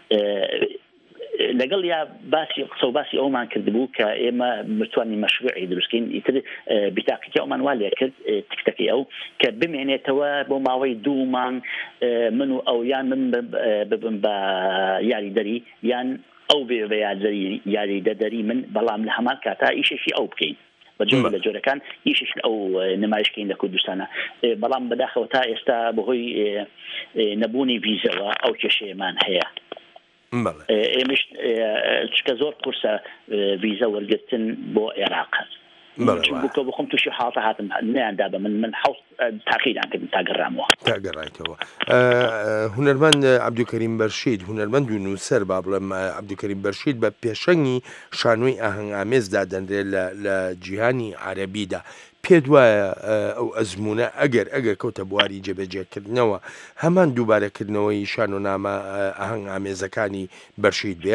لەگەڵ یا باسی قسە و باسی ئەومان کردبوو کە ئێمە بتوانین مەشروعی دروستکەین ئیتر بیتاقیەکە ئەومان وا لێ کرد تکتەکەی ئەو کە بمێنێتەوە بۆ ماوەی دوو مانگ من و ئەو یان من ببم بە یاریدەری یان ئەو بێ بە یاریدەدەری من بەڵام لە هەمان کاتا ئیشێکی ئەو بکەین بەجۆ لە جۆرەکان ئیشش ئەو نمایشکەین لە کوردستانە بەڵام بەداخەوە تا ئێستا بەهۆی نەبوونی ڤیزەوە ئەو کێشەیەمان هەیە ئێمەش چکە زۆر قورسە ڤیزە وەرگرتن بۆ عێراق بکە بخۆم تووشی حاڵتە هاتم نیاندا بە من من حوت تاقیدان کردن تا گەڕامەوە تا گەڕایتەوە هوەرمەند عەبدولکەریم بەرشید هوەرمەند و نووسەر با بڵێم عەبدولکەریم بەرشید بە پێشەنگی شانۆی ئاهەنگ ئامێزدا دەنرێت لە جیهانی عەرەبیدا پێت وایە ئەو ئەزمونە ئەگەر ئەگەر کەوتە بواری جێبەجێکردنەوە هەمان دووبارەکردنەوەی شانۆنامە ئاهەنگ ئامێزەکانی بەرشید بێ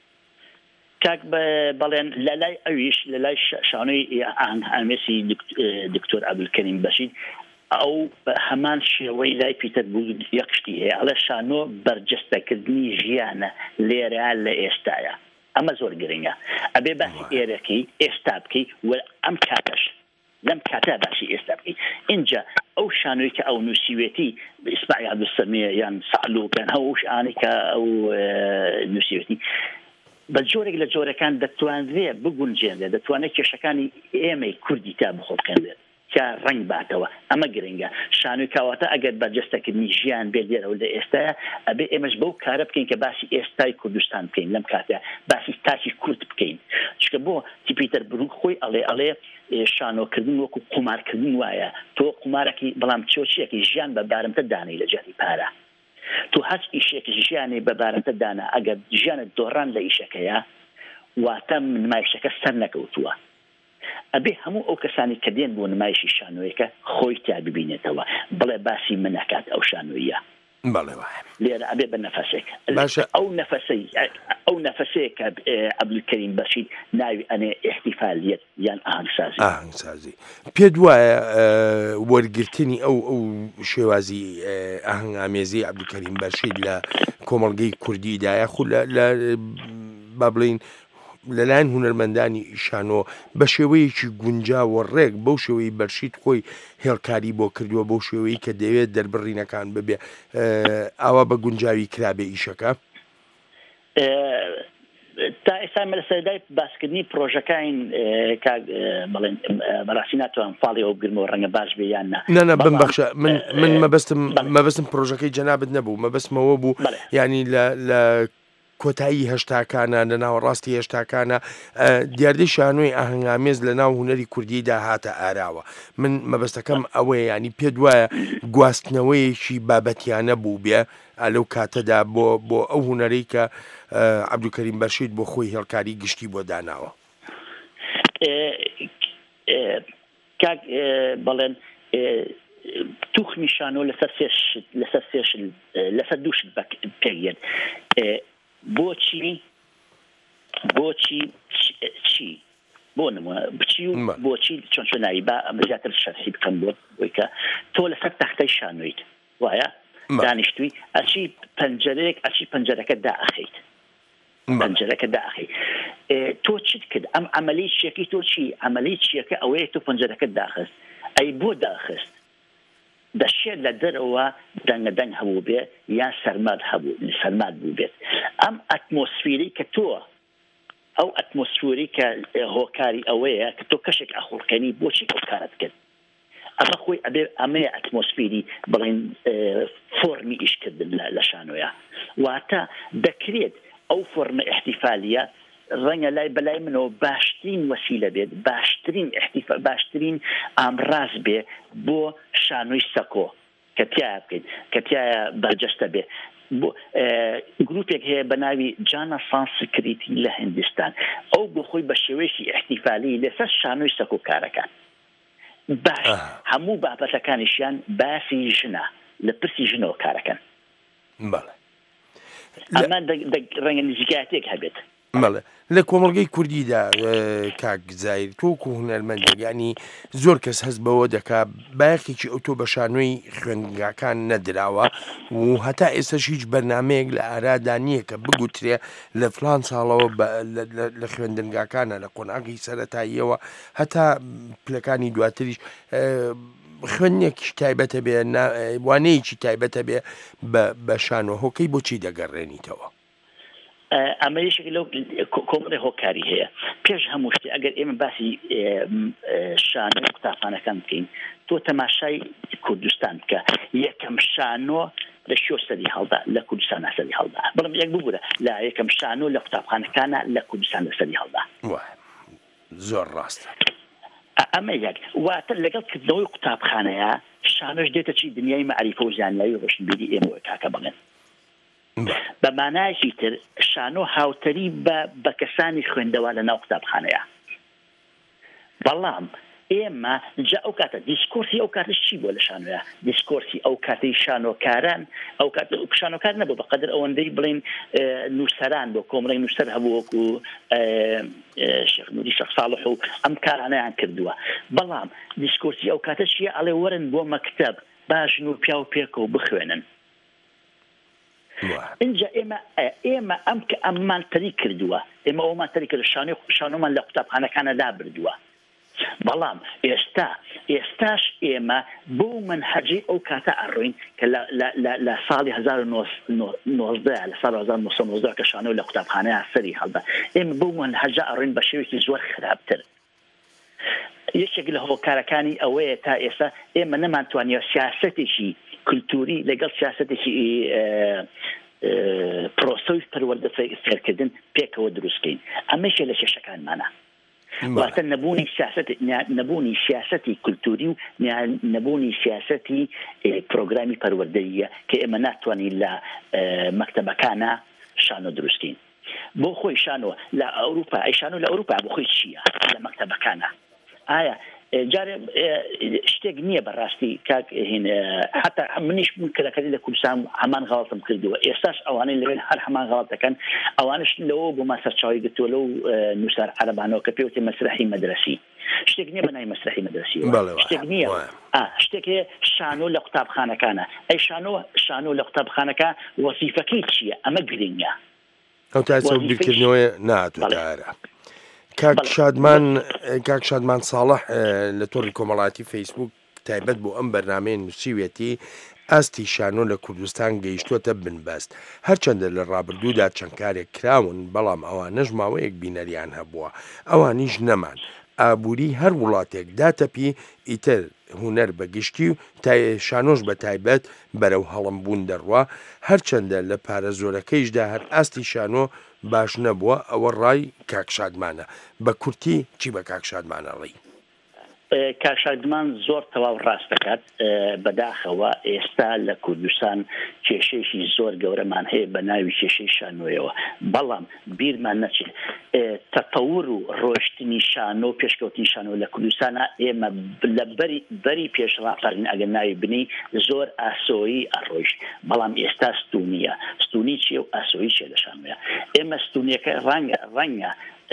کاک بەڵێن لە لای ئەویش لە لای شانۆی ئاهەنگ ئامێزی دکتۆر عەبدولکەریم بەرشید ئەو هەمان شێوەی لای پیتەر بوو یەکشتی هەیە ئەڵێ شانۆ بەرجەستەکردنی ژیانە لێرە لە ئێستایە ئەمە زۆر گرنگە ئەبێ باسی ئێرەکەی ئێستا بکەی و ئەم کاتەش لەم کاتا باسی ئێستا بکەی اینجا ئەو شانۆی کە ئەو نووسیوێتی ئیسماعیل عەبدولسەمیع یان سەعلووکان هەموو شانێک کە ئەو نووسیوێتی بە جۆرێک لە جۆرەکان دەتوانرێ بگونجێنێ دەتوانێت کێشەکانی ئێمەی کوردی تا بخۆبکەندێت کە ڕنگ باتەوە ئەمە گرنگە شانۆی کاواتە ئەگەر بەرجەستەکردنی ژیان بێت لێرەوە لە ئێستاە ئەبێ ئێمەش بەو کارە بکەین کە باسی ئێستای کوردستان بکەین لەم کاتە باسی تاکی کورد بکەین چکە بۆ تیپیتەر بروک خۆی ئەڵێ ئەڵێ شانۆکردن وەکو قومارکردن وایە تۆ قومارێکی بەڵام چۆچیەکی ژیان بە بارمتە دانەی لە جەری پارە تو هەچ ئیشێکی ژیانی بە بارمتە دانا ئەگەر ژیانت دۆڕان لە ئیشەکەیە واتە نمایشەکە سەر نەکەوتووە ئەبێ هەموو ئەو کەسانی کە دێن بۆ نمایشی شانۆیەکە خۆی تا ببینێتەوە بڵێ باسی من نەکات ئەو شانۆیە بەڵێ وایە لێرە ئەبێ بە نەفەسێک ئەو نەفەسەی ئەو نەفەسەیە کە عەبدولکەریم بەرشید ناوی ئەنێ ئیحتیفالیەت یان ئاهەنگسازی ئاهەنگسازی پێت وایە وەرگرتنی ئەو ئەو شێوازی ئاهەنگ ئامێزی عەبدولکەریم بەرشید لە کۆمەڵگەی کوردیدایە خو لە با بڵین لەلایەن هوەرمەندانی شانۆ بە شێوەیەکی گونجاوە ڕێک بەو شێوەی بەرشید خۆی هێڵکاری بۆ کردووە بەو شێوەی کە دەوێت دەربڕینەکان ببێ ئاوا بە گونجاوی کرابێ ئیشەکە تا ئێستا مە لە سەردای باسکردنی پرۆژەکان بڵێن بەڕاستی ناتوانم فاڵی ئەو بگرمەوە ڕەنگە باش بێ یان نا نەنە بمبەخشە من من مەبەستم مەبەستم پرۆژەکەی جەنابەت نەبوو مەبەستمەوە بوو ینی لە کۆتایی هەشتاکانە لە ناوەڕاستی هێشتاکانە دیاردەی شانۆی ئاهەنگ ئامێز لە ناو هونەری کوردیدا هاتە ئاراوە من مەبەستەکەم ئەوەیە ینی پێت وایە گواستنەوەیەکی بابەتیانە بوو بێ لەو کاتەدا بۆ بۆ ئەو هونەرەی کە عەبدولکەریم بەرشید بۆ خۆی هێڵکاری گشتی بۆ داناوە کاک بەڵێن توخمی شانۆ لەسەر لەسەر سێشل لەسەر دووشت پێگەن بۆچی بۆچی چی بۆ نمونە بچی و بۆچی چۆن چۆنایی با زیاتر شەرحی بکەم بۆ بۆی کە تۆ لەسەر تەختەی شانۆیت وایە دانیشتووی ئەچی پەنجەرەیەک ئەچی پەنجەرەکە دائەخەیت پەنجەرەکە دائەخەی تۆ چیت کرد ئەم عەمەلەی چیەکەی تۆ چی عەمەلەی چیەکە ئەوەیە تۆ پەنجەرەکە داخست ئەی بۆ داخست دەشێت لە دەرەوە دەنگە دەنگ هەبوو بێ یان سەرماد هەبوو سەرماد بوو بێت ئەم ئەتمۆسفیری کە تۆ ئەو ئەتمۆسفیری کە هۆکاری ئەوەیە کە تۆ کەشێک ئەخوڵکەنی بۆچی ئەو کارت کرد ئەمە خۆی ئەبێ ئەمەیە ئەتمۆسفێری بڵێن فۆرمی ئیشکردن لە شانۆیە واتە دەکرێت ئەو فۆرمە احتیفالیە ڕەنگە لای بەلای منەوە باشترین وەسیلە بێت باشترین احتیفال باشترین ئامڕاز بێ بۆ شانۆی سەکۆ کە تایە بکەیت کە تایە بەرجەستە بێ گروپێک هەیە بە ناوی جانە سانسکریتی لە هندستان ئەو بۆ خۆی بە شێوەیەکی احتیفالی لەسەر شانۆی سەکۆ کارەکان باش هەموو بابەتەکانیشیان باسی ژنە لە پرسی ژنەوە کارەکەن ئەمە ڕەنگە نزیکایەتێک هەبێت مەڵێ لە کۆمەڵگەی کوردیدا کاک زایر تۆکو هونەرمەندەکانی زۆر کەس هەست بەوە دەکا باەخێکی ئۆتۆ بە شانۆی خوێندنگاکان نەدراوە و هەتا ئێستاش هیچ بەرنمەیەک لە ئارادا نییە کە بگوترێ لە فلان ساڵەوە لە خوێندنگاکانە لە قۆناغی سەرەتاییەوە هەتا پلەکانی دواتریش خوێندنێکی تایبەتە بێ وانەیەکی تایبەتە بێ بە شانۆ هۆکەی بۆچی دەگەڕێنیتەوە ئەمە یەشێک لەو کۆمەڵی هۆکاری هەیە پێش هەموو شتێ ئەگەر ئێمە باسی شانۆ قوتابخانەکان بکەین تۆ تەماشای کوردستان بکە یەکەم شانۆ لە شۆ سەری هەڵدا لە کوردستان سەری هەڵدا بەڵام یەک ببوورە لا یەکەم شانۆ لە قوتابخانەکانە لە کوردستان سەری هەڵدا زۆر ڕاستە ئەمە یەک واتە لەگەڵ کردنەوەی قوتابخانەیە شانۆش دێتە چی دنیای مەعریفە و زانیاری و ڕۆشنبیری ئێمەوە کاکە بڵێن بە مانایشی تر شانۆ هاوتەری بە کەسانی خوێندەوە لە ناو قوتابخانەیە بەڵام ئێمە جا ئەو کاتە دیسکۆرسی ئەو کاتش چی بۆ لە شانۆیە دیسکۆرسی ئەو کاتی شانۆکاران ئەو کات شانۆکار نەبوو بەقەدر ئەوەندەی بڵێن نووسەران بۆ کۆمەڵی نووسەر هەبوو وەکو شێخ نووری شەخ ساڵح و ئەم کارانەیان کردووە بەڵام دیسکۆرسی ئەو کاتە چیە ئەڵێ وەرن بۆ مەکتەب باژن و پیا و پێکەوە بخوێنن اینجا ئێمە ئێمە ئەم کە ئەممان تەری کردووە ئێمە ئەومان تەری کرد شانۆی شانۆمان لە قوتابخانەکانەدا بردووە بەڵام ئێستا ئێستاش ئێمە بۆ منهەجی ئەو کاتە ئەڕۆین کە لە ساڵی هەزار و نۆزدە لە ساڵ هەزار و نۆسەد و نۆزدە کە شانۆی لە قوتابخانەیە سەری هەڵدا ئێمە بۆ منهەجە ئەڕۆین بە شێوەیەکی زۆر خراپتر یەکێک لە هۆکارەکانی ئەوەیە تا ئێستا ئێمە نەمانتوانیە سیاسەتێکی کلتوری لەگەڵ سیاسەتێکی پرۆسەی پەروەردە فێرکردن پێکەوە دروستکەین ئەمەشە لە کێشەکانمانە واتە نەبوونی سیاست نەبوونی سیاسەتی کلتوری و نەبوونی سیاسەتی پرۆگرامی پەروەردەییە کە ئێمە ناتوانین لە مەکتەبەکانە شانۆ دروستکەین بۆ خۆی شانۆ لە ئەوروپا ئەی شانۆ لە ئەوروپا بۆ خۆی چییە لە مەکتەبەکانە ئایا جارێ شتێک نییە بەڕاستی کاک هین حتا منیش کەرەکەی لە کوردستان هەمان غەڵەتم کردووە ئێستاش ئەوانەی لەوێن هەر هەمان غەڵەتەکەن ئەوانش لەوە بۆ ماسەرچاوی گرتووە لەو نووسەر عەرەبانەوە کە پێوتێ مەسرحی مەدرەسی شتێک نییە بەنای مەسرحی مەدرەسی شتێک نییە شتێک شانۆ لە قوتابخانەکانە ئەی شانۆ شانۆ لە قوتابخانەکە وەزیفەکەی چییە ئەمە گرنگە ئەو تاسە بیرکردنەوەی ناتوانێت کاک شادمان کاک شادمان ساڵح لە تۆڕی کۆمەڵاتی فەیسبوک تایبەت بۆ ئەم بەرنامەیە نووسیوێتی ئاستی شانۆ لە کوردستان گەیشتوتە بنبەست هەرچەندە لە ڕابردوودا چەند کارێک کراون بەڵام ئەوانەش ماوەیەک بینەریان هەبووە ئەوانیش نەمان ئابووری هەر وڵاتێک داتەپی ئیتر هوەر بەگشتی و شانۆش بە تایبەت بەرەو هەڵمبوون دەڕوا هەرچەندە لە پارە زۆرەکەیشدا هەر ئاستی شانۆ باش نەبووە ئەوە ڕای کاک شادمانە بە کورتی چی بە کاک شادمانەڵی کاشادمان زۆر تەواو ڕاست دەکات بەداخەوە ئێستا لە کوردستان کێشەیەکی زۆر گەورەمان هەیە بە ناوی کێشەی شانۆیەوە بەڵام بیرمان نەچێت تەتەور و ڕۆشتنی شانۆ و پێشکەوتنی شانۆ لە کوردستانە ئێمە لە بەری پێشڕاپەرین ئەگەر ناوی بنی زۆر ئاسۆیی ئەڕۆیشت بەڵام ئێستا ستونیە ستونی چیە و ئاسۆیی چێ لە شانۆیە ئێمە ستونیەکە ڕەنگە ڕەنگە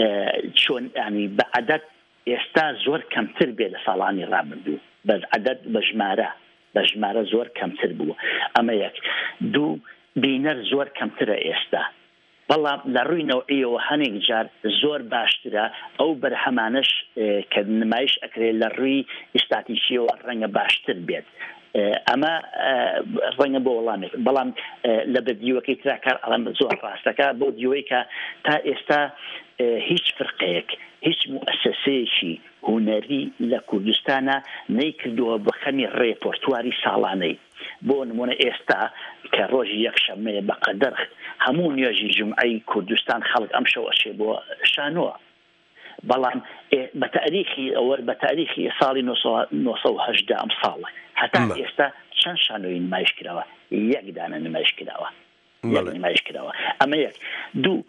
چۆن ینی بە عەدەد ئێستا زۆر کەمتر بێ لە ساڵانی ڕابردوو بە عەدەد بە ژمارە بە ژمارە زۆر کەمتر بوو ئەمە یەک دوو بینەر زۆر کەمترە ئێستا بەڵام لە ڕووی نەوعیەوە هەنێک جار زۆر باشترە ئەو بەرهەمانش کە نمایش ئەکرێت لە ڕووی ئیستاتیکیەوە ڕەنگە باشتر بێت ئەمە ڕەنگە بۆ وەڵامێک بەڵام لە بەدیوەکەی ترا کار ئەڵەم زۆر ڕاستەکە بۆ دیوەی کە تا ئێستا هیچ فرقەیەک هیچ مؤسسەیەکی هوەری لە کوردستانە نەیکردووە بە خەمی ڕێپۆرتواری ساڵانەی. بۆ نمونە ئێستا کە ڕۆژی یەکشەمەیە بەقەدەر هەموو نوێژی جمعەی کوردستان خەڵک ئەم شەو ئەچێ بۆ شانۆە. بەڵام بە تاریخی ئەوە بە تاریخی ساڵی نۆسە و هەژدە ئەم ساڵە هەتا ئێستا چەند شانۆی نمایش کراوە؟ یەک دانە نمایش کراوە نمایش کراوە. ئەمە یەک. دوو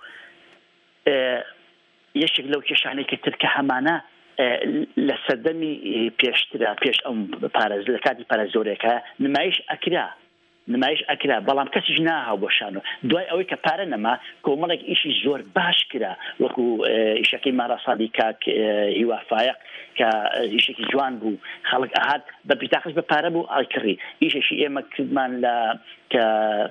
یەکێک لەو کێشانەی کە تر کە هەمانە لە سەردەمی پێشترا پێش ئەم پارێز لە کاتی پارێزۆرێکە نمایش ئەکرا نمایش ئەکرا بەڵام کەسیش ناهاو بۆ شانۆ. دوای ئەوەی کە پارە نەما کۆمەڵێک ئیشی زۆر باش کرا وەکو ئیشەکەی مارەسادی کاک هیوافایق کە ئیشێکی جوان بوو خەڵک ئاهات بە پیتاقش بە پارە بوو ئاکڕی. ئیشێکی ئێمە کردمان لە کە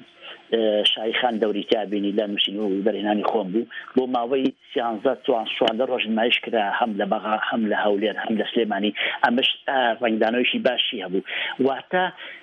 شایخان دەوریتیا بینی لە نووسین و بەرهێنانی خۆم بوو بۆ ماوەی سیانزە چوان چواردە ڕۆژ نمایش کرا هەم لە بەغا هەم لە هەولێر هەم لە سلێمانی. ئەمەش ڕنگدانەوەیشی باشی هەبوو. واتە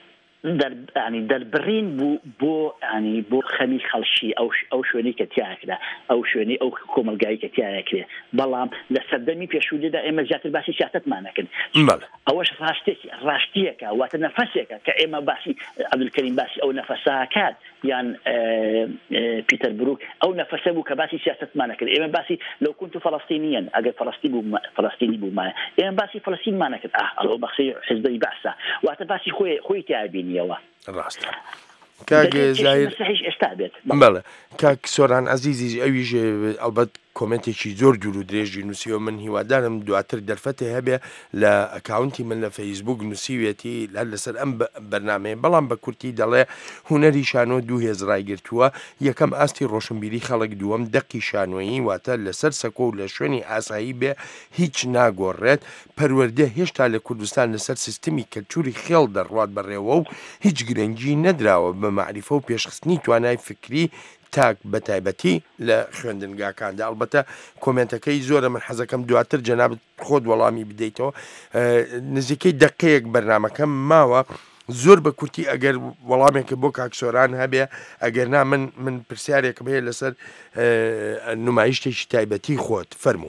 ینی دەربڕین بوو بۆ ینی بۆ خەمی خەڵشی ئەو شوێنی کە تیاکرا ئەو شوێنی ئەو کۆمەلگایی کە تیاکرێ. بەڵام لە سەردەمی پێشوودەدا ئێمە زیاتر باسی سیاسەتمانەکرد. ئەوەش ڕاستێکی ڕاستیەکە واتە نەفەسێکە کە ئێمە باسی عەبدولکەریم باسی ئەو نەفەساکات یان پیتەر بروک ئەو نەفەسە بوو کە باسی سیاسەتمانەکرد. ئێمە باسی لەو کونت فەڵەستینیەن ئەگەر فەڵەستی بوو فەڵەستینی بوومایە ئێمە باسی فەڵەستینمانەکرد. ئەڵۆ بەخشەی حیزبی بەعسا واتە باسی خۆی خۆی تیابینیەوە. ڕاستە. کاک زاهیر بەڵێ کاک سۆران عەزیزی ئەویش ئەلبەت کۆمنتێکی زۆر دوور و درێژی نووسیەوە. من هیوادارم دواتر دەرفەتێ هەبێ لە ئەکاونتی من لە فەیسبوک نووسیوێتی لەسەر ئەم بەرنامەیە. بەڵام بە کورتی دەڵێ هونەری شانۆ دوو هێز ڕایگرتووە. یەکەم ئاستی ڕۆشنبیری خەڵک، دووەم دەقی شانۆیی واتە لەسەر سەکۆ و لە شوێنی ئاسایی بێ هیچ ناگۆڕێت. پەروەردە هێشتا لە کوردستان لەسەر سیستمی کەلتوری خێڵ دەڕوات بەڕێوە و هیچ گرنگی نەدراوە بە معریفە و پێشخستنی توانای فکری تاک بە تایبەتی لە خوێندنگاکاندا. ئەڵبەتە کۆمنتەکەی زۆرە من حەزەکەم دواتر جەنابەت خۆت وەڵامی بدەیتەوە. نزیکەی دقەیەک بەرنامەکەم ماوە زۆر بە کورتی ئەگەر وەڵامێکە بۆ کاکسۆران هەبێ ئەگەرنا من من پرسیارێکم هەیە لەسەر نمایشتێکی تایبەتی خۆت فەرموو.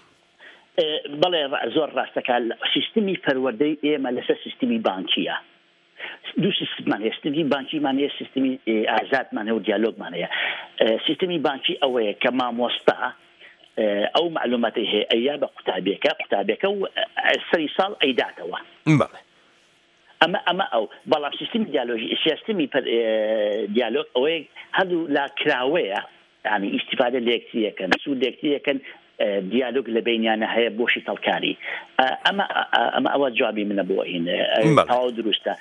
بەڵێ زۆر ڕاستەکە سیستمی پەروەردەی ئێمە لەسەر سیستمی بانکیە. دوو سیستمان هەیە. سیستمی بانکیمان هەیە، سیستمی ئازادمان هەیە و دیالۆگمان هەیە. سیستمی بانکی ئەوەیە کە مامۆستا ئەو معلوماتی هەیە ئەیا بە قوتابیەکە قوتابیەکە و سەری ساڵ ئەیداتەوە. ئەمە ئەمە ئەو بەڵام سیستمی دیالۆژی سیستمی دیالۆگ ئەوەیە هەردوو لا کراوەیە ینی ئیستیفادە لە یەکتریەکەن سوود لە یەکتریەکەن دیالۆگ لە بینیانە هەیە بۆشی تەڵکاری. ئەمە ئەمە ئەوە جوابی منە بۆ ئین تەواو دروستە.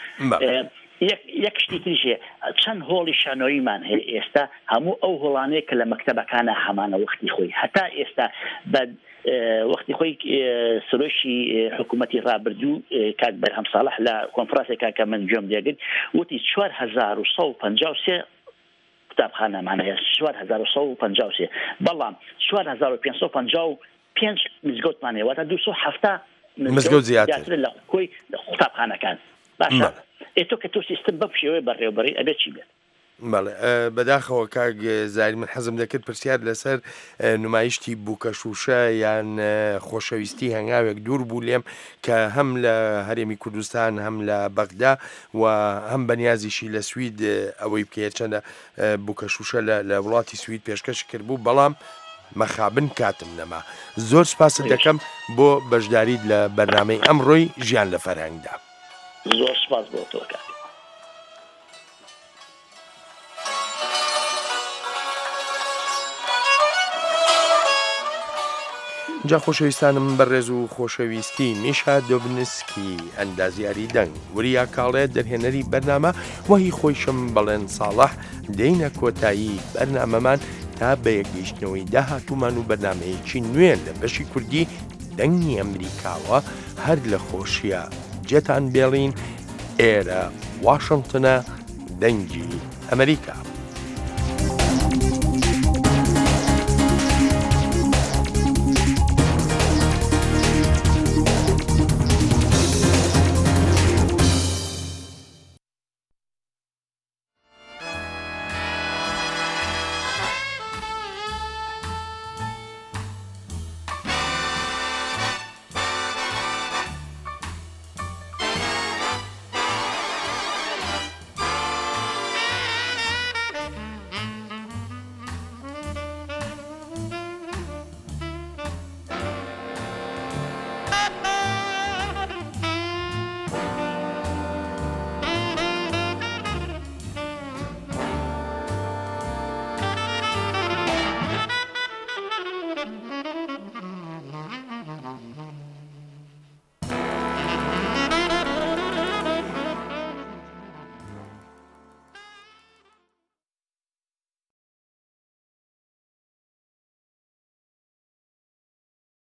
یەک شتی تریشێ چەند هۆڵی شانۆیمان هەیە ئێستا هەموو ئەو هۆڵانەیە کە لە مەکتەبەکانە هەمانە وەختی خۆی هەتا ئێستا بە وەختی خۆی سرۆشی حکوومەتی ڕابردوو کاک بەرهەم ساڵح لە کۆنفرانسێکا کە من گوێم لێگرت وتی چوار هەزار و سەد و پەنجا و سێ قوتابخانەمان هەیە چوار هەزار و سەد و پەنجا و سێ بەڵام چوار هەزار و پێنج سەد و پەنجا و پێنج مزگەوتمان هەیە واتە دوو سەد و هەفتە مزگەوت زیاتر لە کۆی قوتابخانەکان. باشە ئێتۆ کە تۆ سیستم بەم شێوەیە بەڕێوەبەری ئەبێت چی بێت؟ بەڵێ بەداخەوە کاک زایر من حەزم دەکرد پرسیار لەسەر نمایشتی بووکەشوشە یان خۆشەویستی هەنگاوێک دوور بوو لێم کە هەم لە هەرێمی کوردستان هەم لە بەغدا و هەم بەنیازیشی لە سوید ئەوەی بکەیە چەندە بووکەشوشە لە وڵاتی سوید پێشکەش کرد بوو بەڵام مەخابن کاتم نەما. زۆر سپاست دەکەم بۆ بەشداریت لە بەرنامەی ئەمڕۆی ژیان لە فەرهەنگدا. زۆر سپاس بۆ تۆ کاک. جا خۆشەویستانم بەڕێز و خۆشەویستی میشا دۆبنسکی ئەندازیاری دەنگ وریا کاڵێت دەرهێنەری بەرنامە وەهی خۆیشم بەڵێن ساڵح دێینە کۆتایی بەرنامەمان تا بە یەکگەیشتنەوەی داهاتوومان و بەرنامەیەکی نوێن لە بەشی کوردی دەنگی ئەمریکاوە هەر لە خۆشیە جێتان بێڵین ئێرە واشنگتنە دەنگی ئەمریکا.